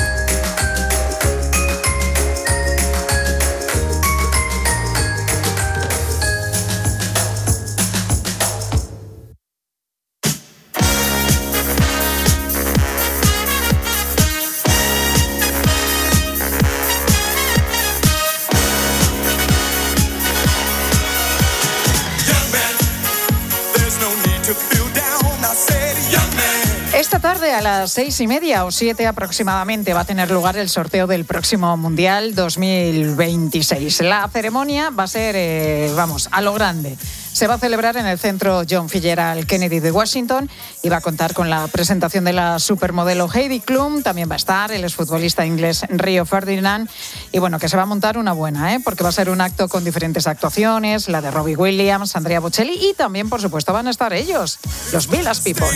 Esta tarde a las 6:30 o 7 aproximadamente va a tener lugar el sorteo del próximo Mundial 2026. La ceremonia va a ser, a lo grande. Se va a celebrar en el Centro John Fitzgerald Kennedy de Washington y va a contar con la presentación de la supermodelo Heidi Klum. También va a estar el exfutbolista inglés Rio Ferdinand. Y bueno, que se va a montar una buena, porque va a ser un acto con diferentes actuaciones, la de Robbie Williams, Andrea Bocelli y también, por supuesto, van a estar ellos, los Village People.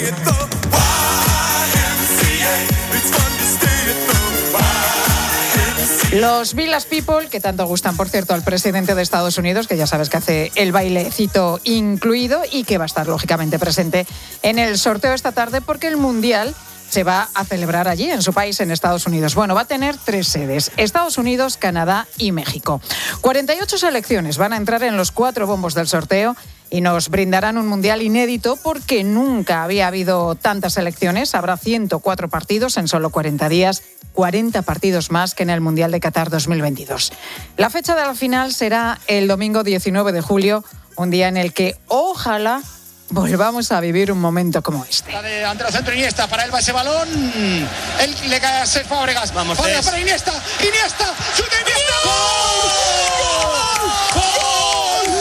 Los Village People, que tanto gustan, por cierto, al presidente de Estados Unidos, que ya sabes que hace el bailecito incluido y que va a estar, lógicamente, presente en el sorteo esta tarde porque el Mundial se va a celebrar allí, en su país, en Estados Unidos. Bueno, va a tener 3 sedes, Estados Unidos, Canadá y México. 48 selecciones van a entrar en los 4 bombos del sorteo y nos brindarán un Mundial inédito porque nunca había habido tantas selecciones. Habrá 104 partidos en solo 40 días, 40 partidos más que en el Mundial de Qatar 2022. La fecha de la final será el domingo 19 de julio, un día en el que ojalá volvamos a vivir un momento como este. La de ante el centro Iniesta, para él va ese balón. Él le cae a Cesc Fábregas. Vamos, Fábregas para Iniesta. Iniesta, ¡chuta Iniesta! ¡Gol! ¡Gol!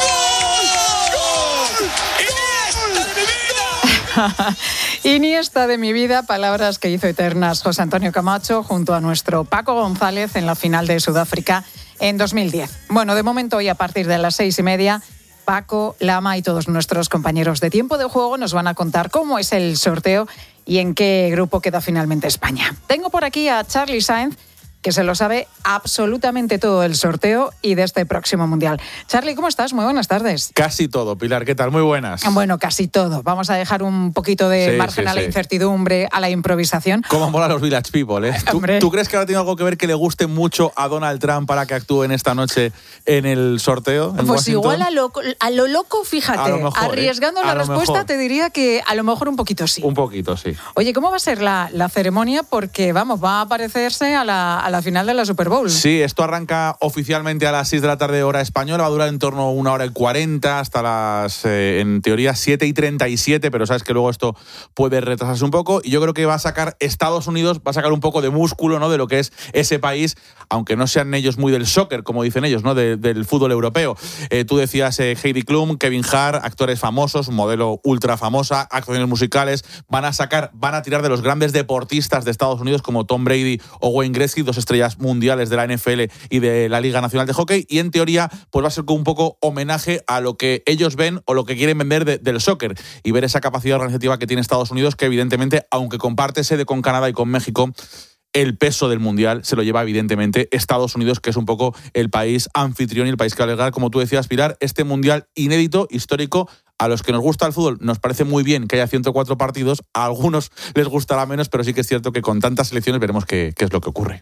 ¡Gol! ¡Gol! Iniesta de mi vida, palabras que hizo eternas José Antonio Camacho junto a nuestro Paco González en la final de Sudáfrica en 2010. Bueno, de momento hoy a partir de las 6:30, Paco, Lama y todos nuestros compañeros de Tiempo de Juego nos van a contar cómo es el sorteo y en qué grupo queda finalmente España. Tengo por aquí a Charly Sáenz, que se lo sabe absolutamente todo del sorteo y de este próximo Mundial. Charly, ¿cómo estás? Muy buenas tardes. Casi todo, Pilar, ¿qué tal? Muy buenas. Bueno, casi todo. Vamos a dejar un poquito de margen a la incertidumbre, a la improvisación. ¿Cómo mola los Village People, eh? ¿Tú crees que ahora tiene algo que ver que le guste mucho a Donald Trump para que actúen esta noche en el sorteo en Pues Washington? Igual a lo loco, fíjate. A lo mejor, arriesgando la respuesta, mejor. Te diría que a lo mejor un poquito sí. Un poquito, sí. Oye, ¿cómo va a ser la ceremonia? Porque, va a parecerse a la final de la Super Bowl. Sí, esto arranca oficialmente a las 6 de la tarde hora española, va a durar en torno a 1 hora y 40 hasta las, en teoría, 7:37, pero sabes que luego esto puede retrasarse un poco y yo creo que va a sacar Estados Unidos, va a sacar un poco de músculo, ¿no?, de lo que es ese país, aunque no sean ellos muy del soccer, como dicen ellos, ¿no?, del fútbol europeo. Tú decías Heidi Klum, Kevin Hart, actores famosos, modelo ultra famosa, actuaciones musicales, van a tirar de los grandes deportistas de Estados Unidos como Tom Brady o Wayne Gretzky, dos estrellas mundiales de la NFL y de la Liga Nacional de Hockey, y en teoría pues va a ser como un poco homenaje a lo que ellos ven o lo que quieren vender del soccer, y ver esa capacidad organizativa que tiene Estados Unidos, que evidentemente, aunque comparte sede con Canadá y con México, el peso del Mundial se lo lleva evidentemente Estados Unidos, que es un poco el país anfitrión y el país que va a albergar, como tú decías, Pilar, este Mundial inédito, histórico. A los que nos gusta el fútbol nos parece muy bien que haya 104 partidos, a algunos les gustará menos, pero sí que es cierto que con tantas selecciones veremos qué es lo que ocurre.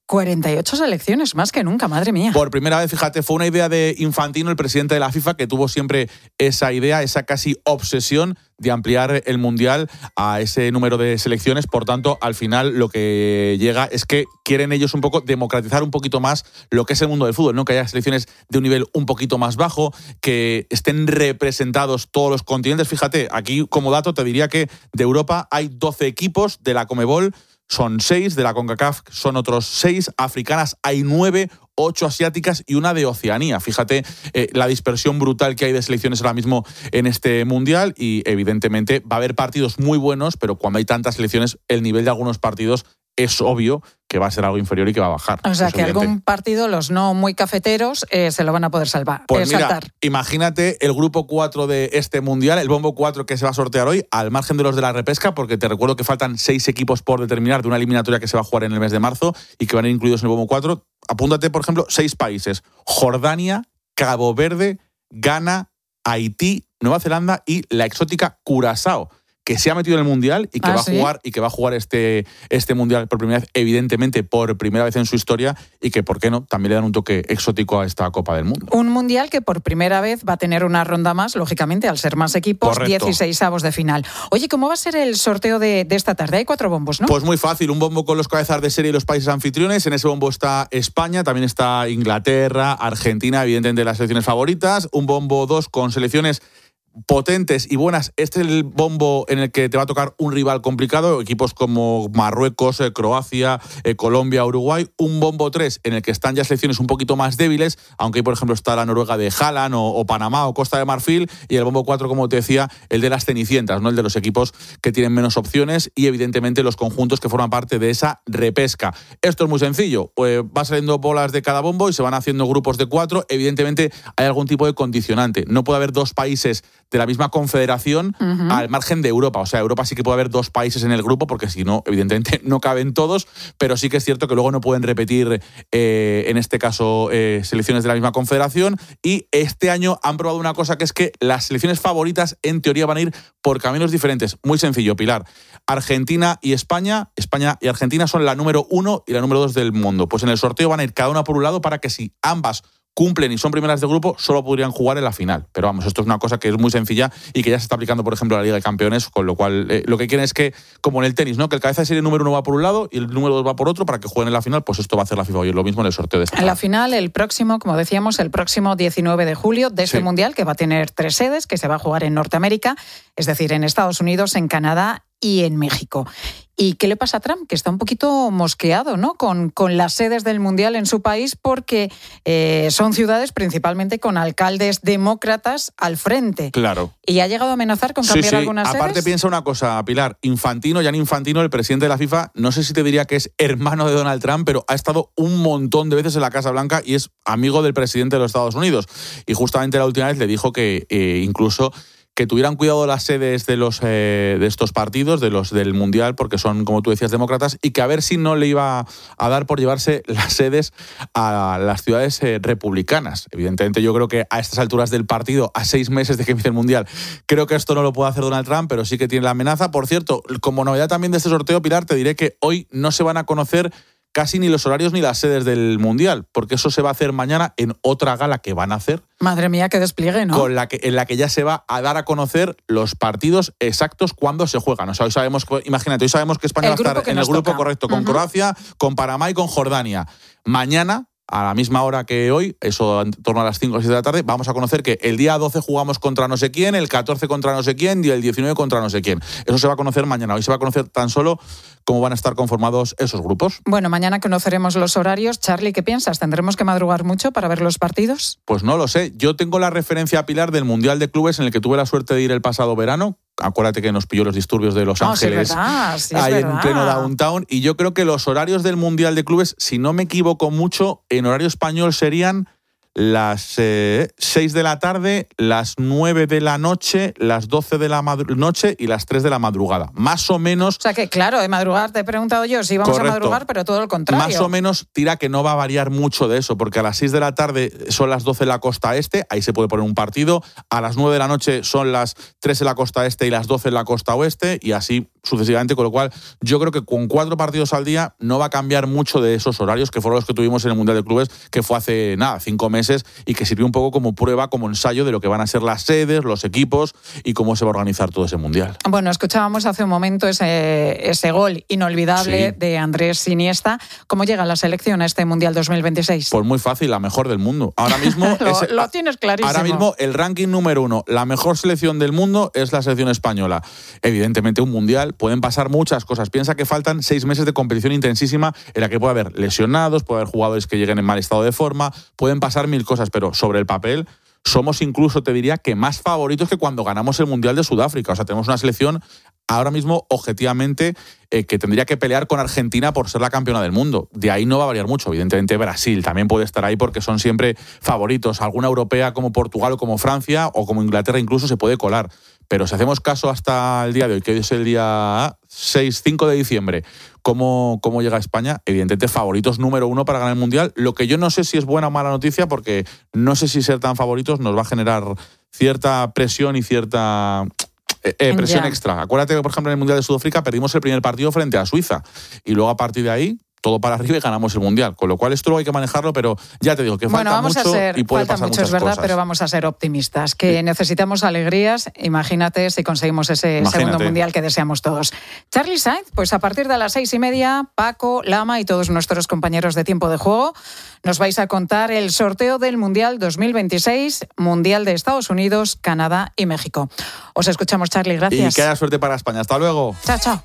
48 selecciones, más que nunca, madre mía. Por primera vez, fíjate, fue una idea de Infantino, el presidente de la FIFA, que tuvo siempre esa idea, esa casi obsesión de ampliar el Mundial a ese número de selecciones. Por tanto, al final lo que llega es que quieren ellos un poco democratizar un poquito más lo que es el mundo del fútbol, ¿no? Que haya selecciones de un nivel un poquito más bajo, que estén representados todos los continentes. Fíjate, aquí como dato te diría que de Europa hay 12 equipos, de la Conmebol son 6, de la CONCACAF son otros 6, africanas hay 9, 8 asiáticas y una de Oceanía. Fíjate la dispersión brutal que hay de selecciones ahora mismo en este Mundial, y evidentemente va a haber partidos muy buenos, pero cuando hay tantas selecciones el nivel de algunos partidos es obvio que va a ser algo inferior y que va a bajar. O sea, que algún partido, los no muy cafeteros, se lo van a poder salvar. Pues mira, imagínate el grupo 4 de este Mundial, el bombo 4 que se va a sortear hoy, al margen de los de la repesca, porque te recuerdo que faltan 6 equipos por determinar de una eliminatoria que se va a jugar en el mes de marzo y que van a ir incluidos en el bombo 4. Apúntate, por ejemplo, 6 países: Jordania, Cabo Verde, Ghana, Haití, Nueva Zelanda y la exótica Curazao, que se ha metido en el Mundial y que va a jugar este Mundial por primera vez, evidentemente por primera vez en su historia, y que, ¿por qué no?, también le dan un toque exótico a esta Copa del Mundo. Un Mundial que por primera vez va a tener una ronda más, lógicamente, al ser más equipos, 16avos de final. Oye, ¿cómo va a ser el sorteo de esta tarde? Hay 4 bombos, ¿no? Pues muy fácil, un bombo con los cabezas de serie y los países anfitriones. En ese bombo está España, también está Inglaterra, Argentina, evidentemente las selecciones favoritas. Un bombo 2 con selecciones potentes y buenas. Este es el bombo en el que te va a tocar un rival complicado, equipos como Marruecos, Croacia, Colombia, Uruguay. Un bombo 3 en el que están ya selecciones un poquito más débiles, aunque ahí, por ejemplo, está la Noruega de Haaland o Panamá o Costa de Marfil. Y el bombo 4, como te decía, el de las cenicientas, ¿no? El de los equipos que tienen menos opciones y, evidentemente, los conjuntos que forman parte de esa repesca. Esto es muy sencillo. Va saliendo bolas de cada bombo y se van haciendo grupos de 4. Evidentemente, hay algún tipo de condicionante. No puede haber 2 países de la misma confederación al margen de Europa. O sea, Europa sí que puede haber 2 países en el grupo, porque si no, evidentemente no caben todos, pero sí que es cierto que luego no pueden repetir, en este caso, selecciones de la misma confederación. Y este año han probado una cosa, que es que las selecciones favoritas, en teoría, van a ir por caminos diferentes. Muy sencillo, Pilar. Argentina y España y Argentina son la número 1 y la número 2 del mundo. Pues en el sorteo van a ir cada una por un lado, para que si ambas cumplen y son primeras de grupo, solo podrían jugar en la final. Pero vamos, esto es una cosa que es muy sencilla y que ya se está aplicando, por ejemplo, a la Liga de Campeones, con lo cual lo que quieren es que, como en el tenis, ¿no?, que el cabeza de serie número 1 va por un lado y el número 2 va por otro, para que jueguen en la final. Pues esto va a hacer la FIFA hoy, lo mismo en el sorteo de esta. En la final, el próximo 19 de julio de este Mundial, que va a tener 3 sedes, que se va a jugar en Norteamérica, es decir, en Estados Unidos, en Canadá y en México. ¿Y qué le pasa a Trump? Que está un poquito mosqueado, ¿no?, con las sedes del Mundial en su país, porque son ciudades principalmente con alcaldes demócratas al frente. Claro. Y ha llegado a amenazar con cambiar algunas sedes. Aparte, piensa una cosa, Pilar. Gianni Infantino, el presidente de la FIFA, no sé si te diría que es hermano de Donald Trump, pero ha estado un montón de veces en la Casa Blanca y es amigo del presidente de los Estados Unidos. Y justamente la última vez le dijo que incluso que tuvieran cuidado las sedes de estos partidos, del Mundial, porque son, como tú decías, demócratas, y que a ver si no le iba a dar por llevarse las sedes a las ciudades republicanas. Evidentemente, yo creo que a estas alturas del partido, a 6 meses de que empiece el Mundial, creo que esto no lo puede hacer Donald Trump, pero sí que tiene la amenaza. Por cierto, como novedad también de este sorteo, Pilar, te diré que hoy no se van a conocer casi ni los horarios ni las sedes del Mundial, porque eso se va a hacer mañana en otra gala que van a hacer. Madre mía, qué despliegue, ¿no? En la que ya se va a dar a conocer los partidos exactos cuando se juegan. O sea, hoy sabemos que España va a estar en el grupo correcto, con Croacia, con Panamá y con Jordania. Mañana, a la misma hora que hoy, eso en torno a las 5 o 6 de la tarde, vamos a conocer que el día 12 jugamos contra no sé quién, el 14 contra no sé quién y el 19 contra no sé quién. Eso se va a conocer mañana. Hoy se va a conocer tan solo cómo van a estar conformados esos grupos. Bueno, mañana conoceremos los horarios. Charlie, ¿qué piensas? ¿Tendremos que madrugar mucho para ver los partidos? Pues no lo sé. Yo tengo la referencia, Pilar, del Mundial de Clubes, en el que tuve la suerte de ir el pasado verano, Acuérdate que nos pilló los disturbios de Los Ángeles, sí, es ahí verdad. en pleno downtown. Y yo creo que los horarios del Mundial de Clubes, si no me equivoco mucho, en horario español serían las 6 de la tarde, las 9 de la noche, las 12 de la noche y las 3 de la madrugada. Más o menos... O sea que, claro, de madrugar, te he preguntado yo si íbamos a madrugar, pero todo lo contrario. Más o menos tira que no va a variar mucho de eso, porque a las 6 de la tarde son las 12 en la costa este, ahí se puede poner un partido, a las 9 de la noche son las 3 en la costa este y las 12 en la costa oeste, y así sucesivamente, con lo cual yo creo que con 4 partidos al día no va a cambiar mucho de esos horarios que fueron los que tuvimos en el Mundial de Clubes, que fue hace, 5 meses, y que sirvió un poco como prueba, como ensayo de lo que van a ser las sedes, los equipos y cómo se va a organizar todo ese Mundial. Bueno, escuchábamos hace un momento ese gol inolvidable de Andrés Iniesta. ¿Cómo llega la selección a este Mundial 2026? Pues muy fácil, la mejor del mundo. Ahora mismo... lo tienes clarísimo. Ahora mismo el ranking número 1, la mejor selección del mundo es la selección española. Evidentemente un Mundial, pueden pasar muchas cosas. Piensa que faltan 6 meses de competición intensísima en la que puede haber lesionados, puede haber jugadores que lleguen en mal estado de forma, pueden pasar 1000 cosas, pero sobre el papel somos incluso, te diría, que más favoritos que cuando ganamos el Mundial de Sudáfrica. O sea, tenemos una selección ahora mismo, objetivamente, que tendría que pelear con Argentina por ser la campeona del mundo. De ahí no va a variar mucho. Evidentemente Brasil también puede estar ahí porque son siempre favoritos. Alguna europea como Portugal o como Francia o como Inglaterra incluso se puede colar. Pero si hacemos caso hasta el día de hoy, que es el día 5 de diciembre, ¿cómo llega España? Evidentemente favoritos número 1 para ganar el Mundial. Lo que yo no sé si es buena o mala noticia, porque no sé si ser tan favoritos nos va a generar cierta presión y cierta... presión extra. Acuérdate que, por ejemplo, en el Mundial de Sudáfrica perdimos el primer partido frente a Suiza y luego a partir de ahí todo para arriba y ganamos el Mundial. Con lo cual esto hay que manejarlo, pero ya te digo que falta mucho y puede pasar muchas cosas. ¿Verdad? Pero vamos a ser optimistas, que necesitamos alegrías. Imagínate si conseguimos ese segundo Mundial que deseamos todos. Charly Sainz, pues a partir de las 6:30, Paco, Lama y todos nuestros compañeros de Tiempo de Juego nos vais a contar el sorteo del Mundial 2026, Mundial de Estados Unidos, Canadá y México. Os escuchamos, Charly, gracias. Y que haya suerte para España. Hasta luego. Chao, chao.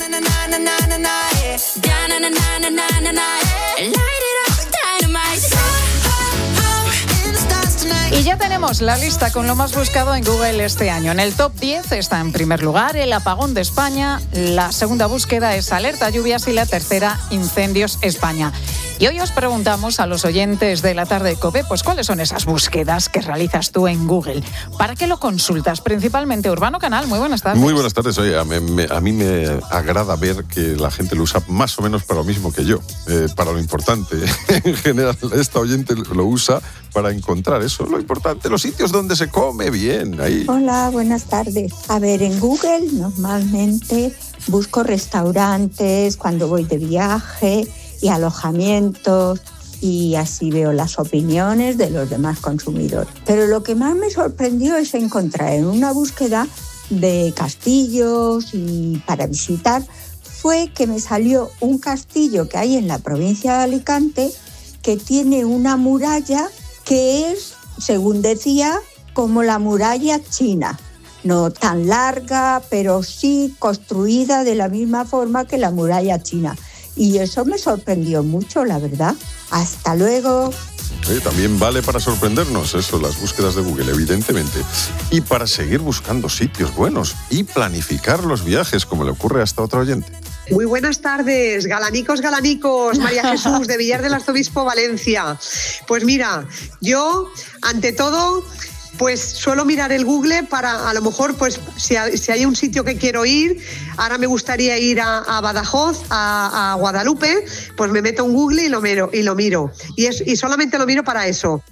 Y ya tenemos la lista con lo más buscado en Google este año. En el top 10 está en primer lugar el apagón de España, la segunda búsqueda es alerta lluvias y la tercera incendios España. Y hoy os preguntamos a los oyentes de la tarde de COPE, pues cuáles son esas búsquedas que realizas tú en Google. ¿Para qué lo consultas? Principalmente Urbano Canal, muy buenas tardes. Muy buenas tardes. Oye, a mí me agrada ver que la gente lo usa más o menos para lo mismo que yo, para lo importante. En general, esta oyente lo usa para encontrar eso, lo importante, los sitios donde se come bien. Ahí. Hola, buenas tardes. A ver, en Google normalmente busco restaurantes cuando voy de viaje y alojamientos, y así veo las opiniones de los demás consumidores. Pero lo que más me sorprendió es encontrar en una búsqueda de castillos y para visitar, fue que me salió un castillo que hay en la provincia de Alicante que tiene una muralla que es, según decía, como la muralla china. No tan larga, pero sí construida de la misma forma que la muralla china. Y eso me sorprendió mucho, la verdad. Hasta luego. También vale para sorprendernos eso, las búsquedas de Google, evidentemente. Y para seguir buscando sitios buenos y planificar los viajes, como le ocurre a esta otra oyente. Muy buenas tardes, galanicos, María Jesús de Villar del Arzobispo, Valencia. Pues mira, yo, ante todo, pues suelo mirar el Google para, a lo mejor, pues si hay un sitio que quiero ir, ahora me gustaría ir a Badajoz, a Guadalupe, pues me meto en Google y lo miro. Y solamente lo miro para eso.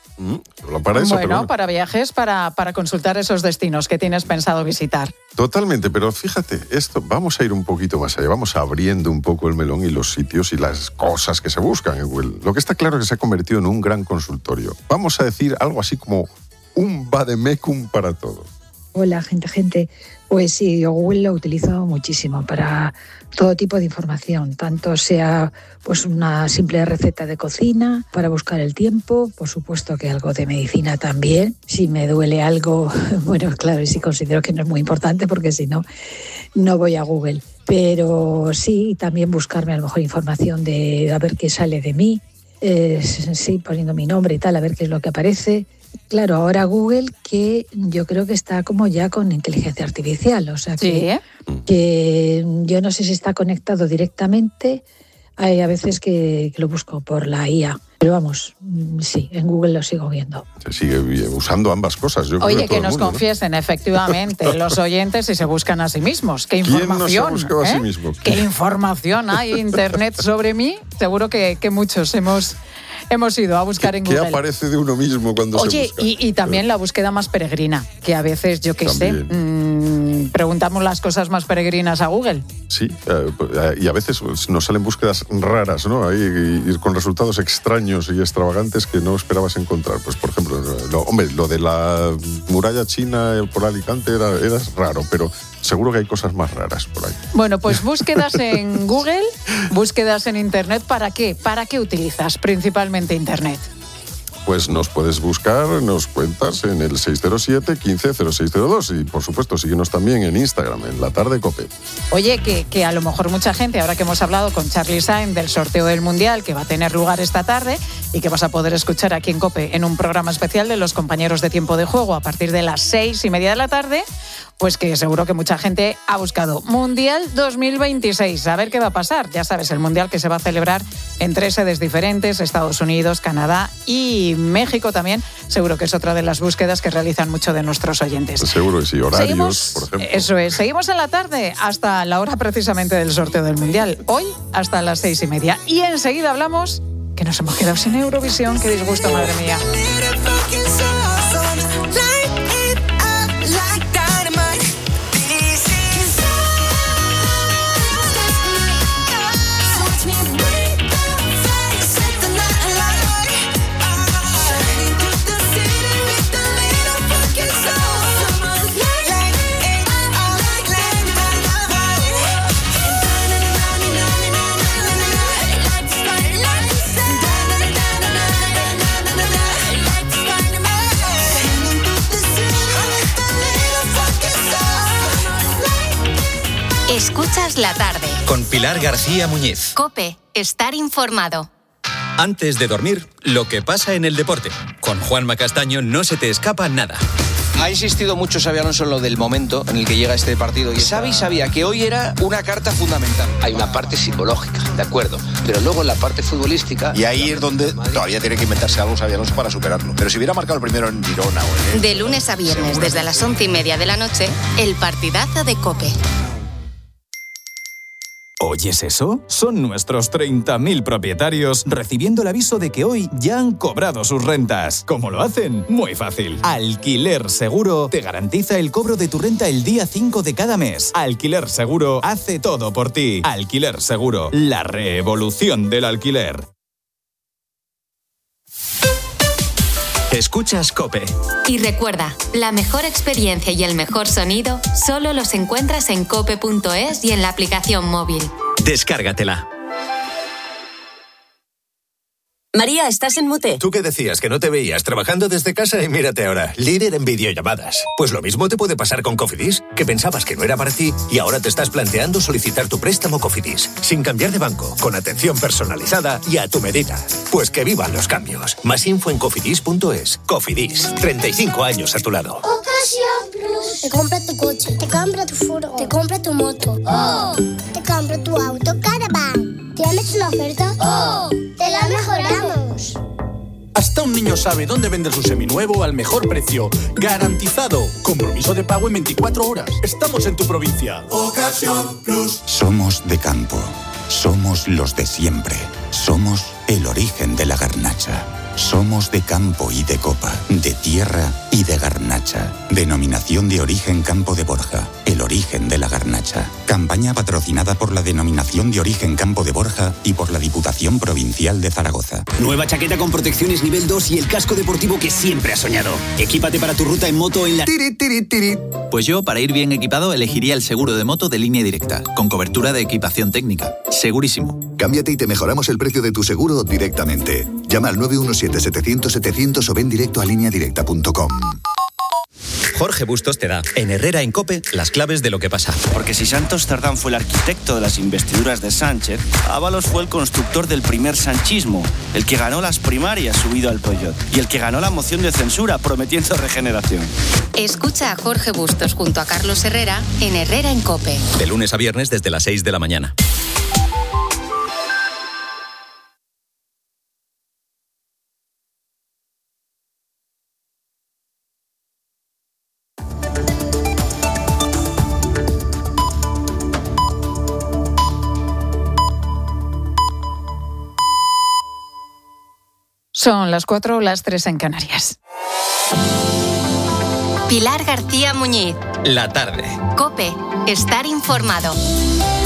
Para eso, bueno, para viajes, para consultar esos destinos que tienes pensado visitar. Totalmente, pero fíjate, vamos a ir un poquito más allá, vamos abriendo un poco el melón y los sitios y las cosas que se buscan en Google. Lo que está claro es que se ha convertido en un gran consultorio. Vamos a decir algo así como un vademecum para todo. Hola, gente. Pues sí, yo Google lo he utilizado muchísimo para todo tipo de información, tanto sea pues una simple receta de cocina, para buscar el tiempo, por supuesto que algo de medicina también. Si me duele algo, bueno, claro, y si considero que no es muy importante, porque si no, no voy a Google. Pero sí, también buscarme a lo mejor información de a ver qué sale de mí. Sí, poniendo mi nombre y tal, a ver qué es lo que aparece. claro, ahora Google, que yo creo que está como ya con inteligencia artificial, o sea que yo no sé si está conectado directamente, hay a veces que lo busco por la IA, pero vamos, sí, en Google lo sigo viendo. Se sigue usando ambas cosas. Yo creo Oye, todo que nos el mundo, confiesen, efectivamente, los oyentes si se buscan a sí mismos. ¿Qué información? ¿Quién no se busca a sí mismo? ¿Qué información hay en Internet sobre mí? Seguro que muchos hemos ido a buscar en Google. ¿Qué aparece de uno mismo cuando se busca? Oye, y también la búsqueda más peregrina, que a veces, yo qué sé, preguntamos las cosas más peregrinas a Google. Sí, y a veces nos salen búsquedas raras, ¿no? Y con resultados extraños y extravagantes que no esperabas encontrar. Pues, por ejemplo, lo de la muralla china por Alicante era raro, pero seguro que hay cosas más raras por ahí. Bueno, pues búsquedas en Google, búsquedas en Internet, ¿para qué? ¿Para qué utilizas principalmente Internet? Pues nos puedes buscar, nos cuentas en el 607-150602 y, por supuesto, síguenos también en Instagram, en La Tarde Cope. Oye, que a lo mejor mucha gente, ahora que hemos hablado con Charly Sainz del sorteo del Mundial que va a tener lugar esta tarde y que vas a poder escuchar aquí en Cope en un programa especial de los compañeros de Tiempo de Juego a partir de las 6:30 de la tarde, pues que seguro que mucha gente ha buscado Mundial 2026. A ver qué va a pasar. Ya sabes, el Mundial que se va a celebrar en 3 sedes diferentes, Estados Unidos, Canadá y México también. Seguro que es otra de las búsquedas que realizan muchos de nuestros oyentes. Seguro que sí, horarios, por ejemplo. Eso es. Seguimos en la tarde hasta la hora precisamente del sorteo del Mundial. Hoy hasta las 6:30. Y enseguida hablamos que nos hemos quedado sin Eurovisión. Qué disgusto, madre mía. Escuchas la tarde. Con Pilar García Muñiz. Cope, estar informado. Antes de dormir, lo que pasa en el deporte. Con Juanma Castaño no se te escapa nada. Ha insistido mucho Xabi Alonso en lo del momento en el que llega este partido. Y Xavi sabía que hoy era una carta fundamental. Hay una parte psicológica, de acuerdo, pero luego en la parte futbolística... Y ahí es donde todavía tiene que inventarse algo Xabi Alonso para superarlo. Pero si hubiera marcado el primero en Girona o en... De lunes a viernes, desde las 11:30 de la noche, el partidazo de Cope. ¿Oyes eso? Son nuestros 30.000 propietarios recibiendo el aviso de que hoy ya han cobrado sus rentas. ¿Cómo lo hacen? Muy fácil. Alquiler Seguro te garantiza el cobro de tu renta el día 5 de cada mes. Alquiler Seguro hace todo por ti. Alquiler Seguro, la revolución del alquiler. Escuchas Cope. Y recuerda, la mejor experiencia y el mejor sonido solo los encuentras en cope.es y en la aplicación móvil. Descárgatela. María, estás en mute. ¿Tú qué decías? Que no te veías trabajando desde casa y mírate ahora, líder en videollamadas. Pues lo mismo te puede pasar con Cofidis, que pensabas que no era para ti y ahora te estás planteando solicitar tu préstamo Cofidis, sin cambiar de banco, con atención personalizada y a tu medida. Pues que vivan los cambios. Más info en cofidis.es. Cofidis, 35 años a tu lado. Ocasión Plus. Te compra tu coche, te compra tu furgo, te compra tu moto. ¡Oh! Te compra tu auto Caravan. ¿Tienes una oferta? ¡Oh! ¡Te la mejoramos! Hasta un niño sabe dónde vender su seminuevo al mejor precio. ¡Garantizado! Compromiso de pago en 24 horas. Estamos en tu provincia. Ocasión Plus. Somos de campo. Somos los de siempre. Somos el origen de la garnacha. Somos de campo y de copa, de tierra y de garnacha. Denominación de origen Campo de Borja, el origen de la garnacha. Campaña patrocinada por la Denominación de Origen Campo de Borja y por la Diputación Provincial de Zaragoza. Nueva chaqueta con protecciones nivel 2 y el casco deportivo que siempre has soñado. Equípate para tu ruta en moto en la... Pues yo, para ir bien equipado, elegiría el seguro de moto de Línea Directa, con cobertura de equipación técnica. Segurísimo. Cámbiate y te mejoramos el precio de tu seguro directamente. Llama al 917-700-700 o ven directo a lineadirecta.com. Jorge Bustos te da, en Herrera en COPE, las claves de lo que pasa. Porque si Santos Cerdán fue el arquitecto de las investiduras de Sánchez, Ábalos fue el constructor del primer sanchismo, el que ganó las primarias subido al Pollot y el que ganó la moción de censura prometiendo regeneración. Escucha a Jorge Bustos junto a Carlos Herrera en Herrera en COPE. De lunes a viernes desde las 6 de la mañana. Son las 4 o las 3 en Canarias. Pilar García Muñiz. La tarde. COPE. Estar informado.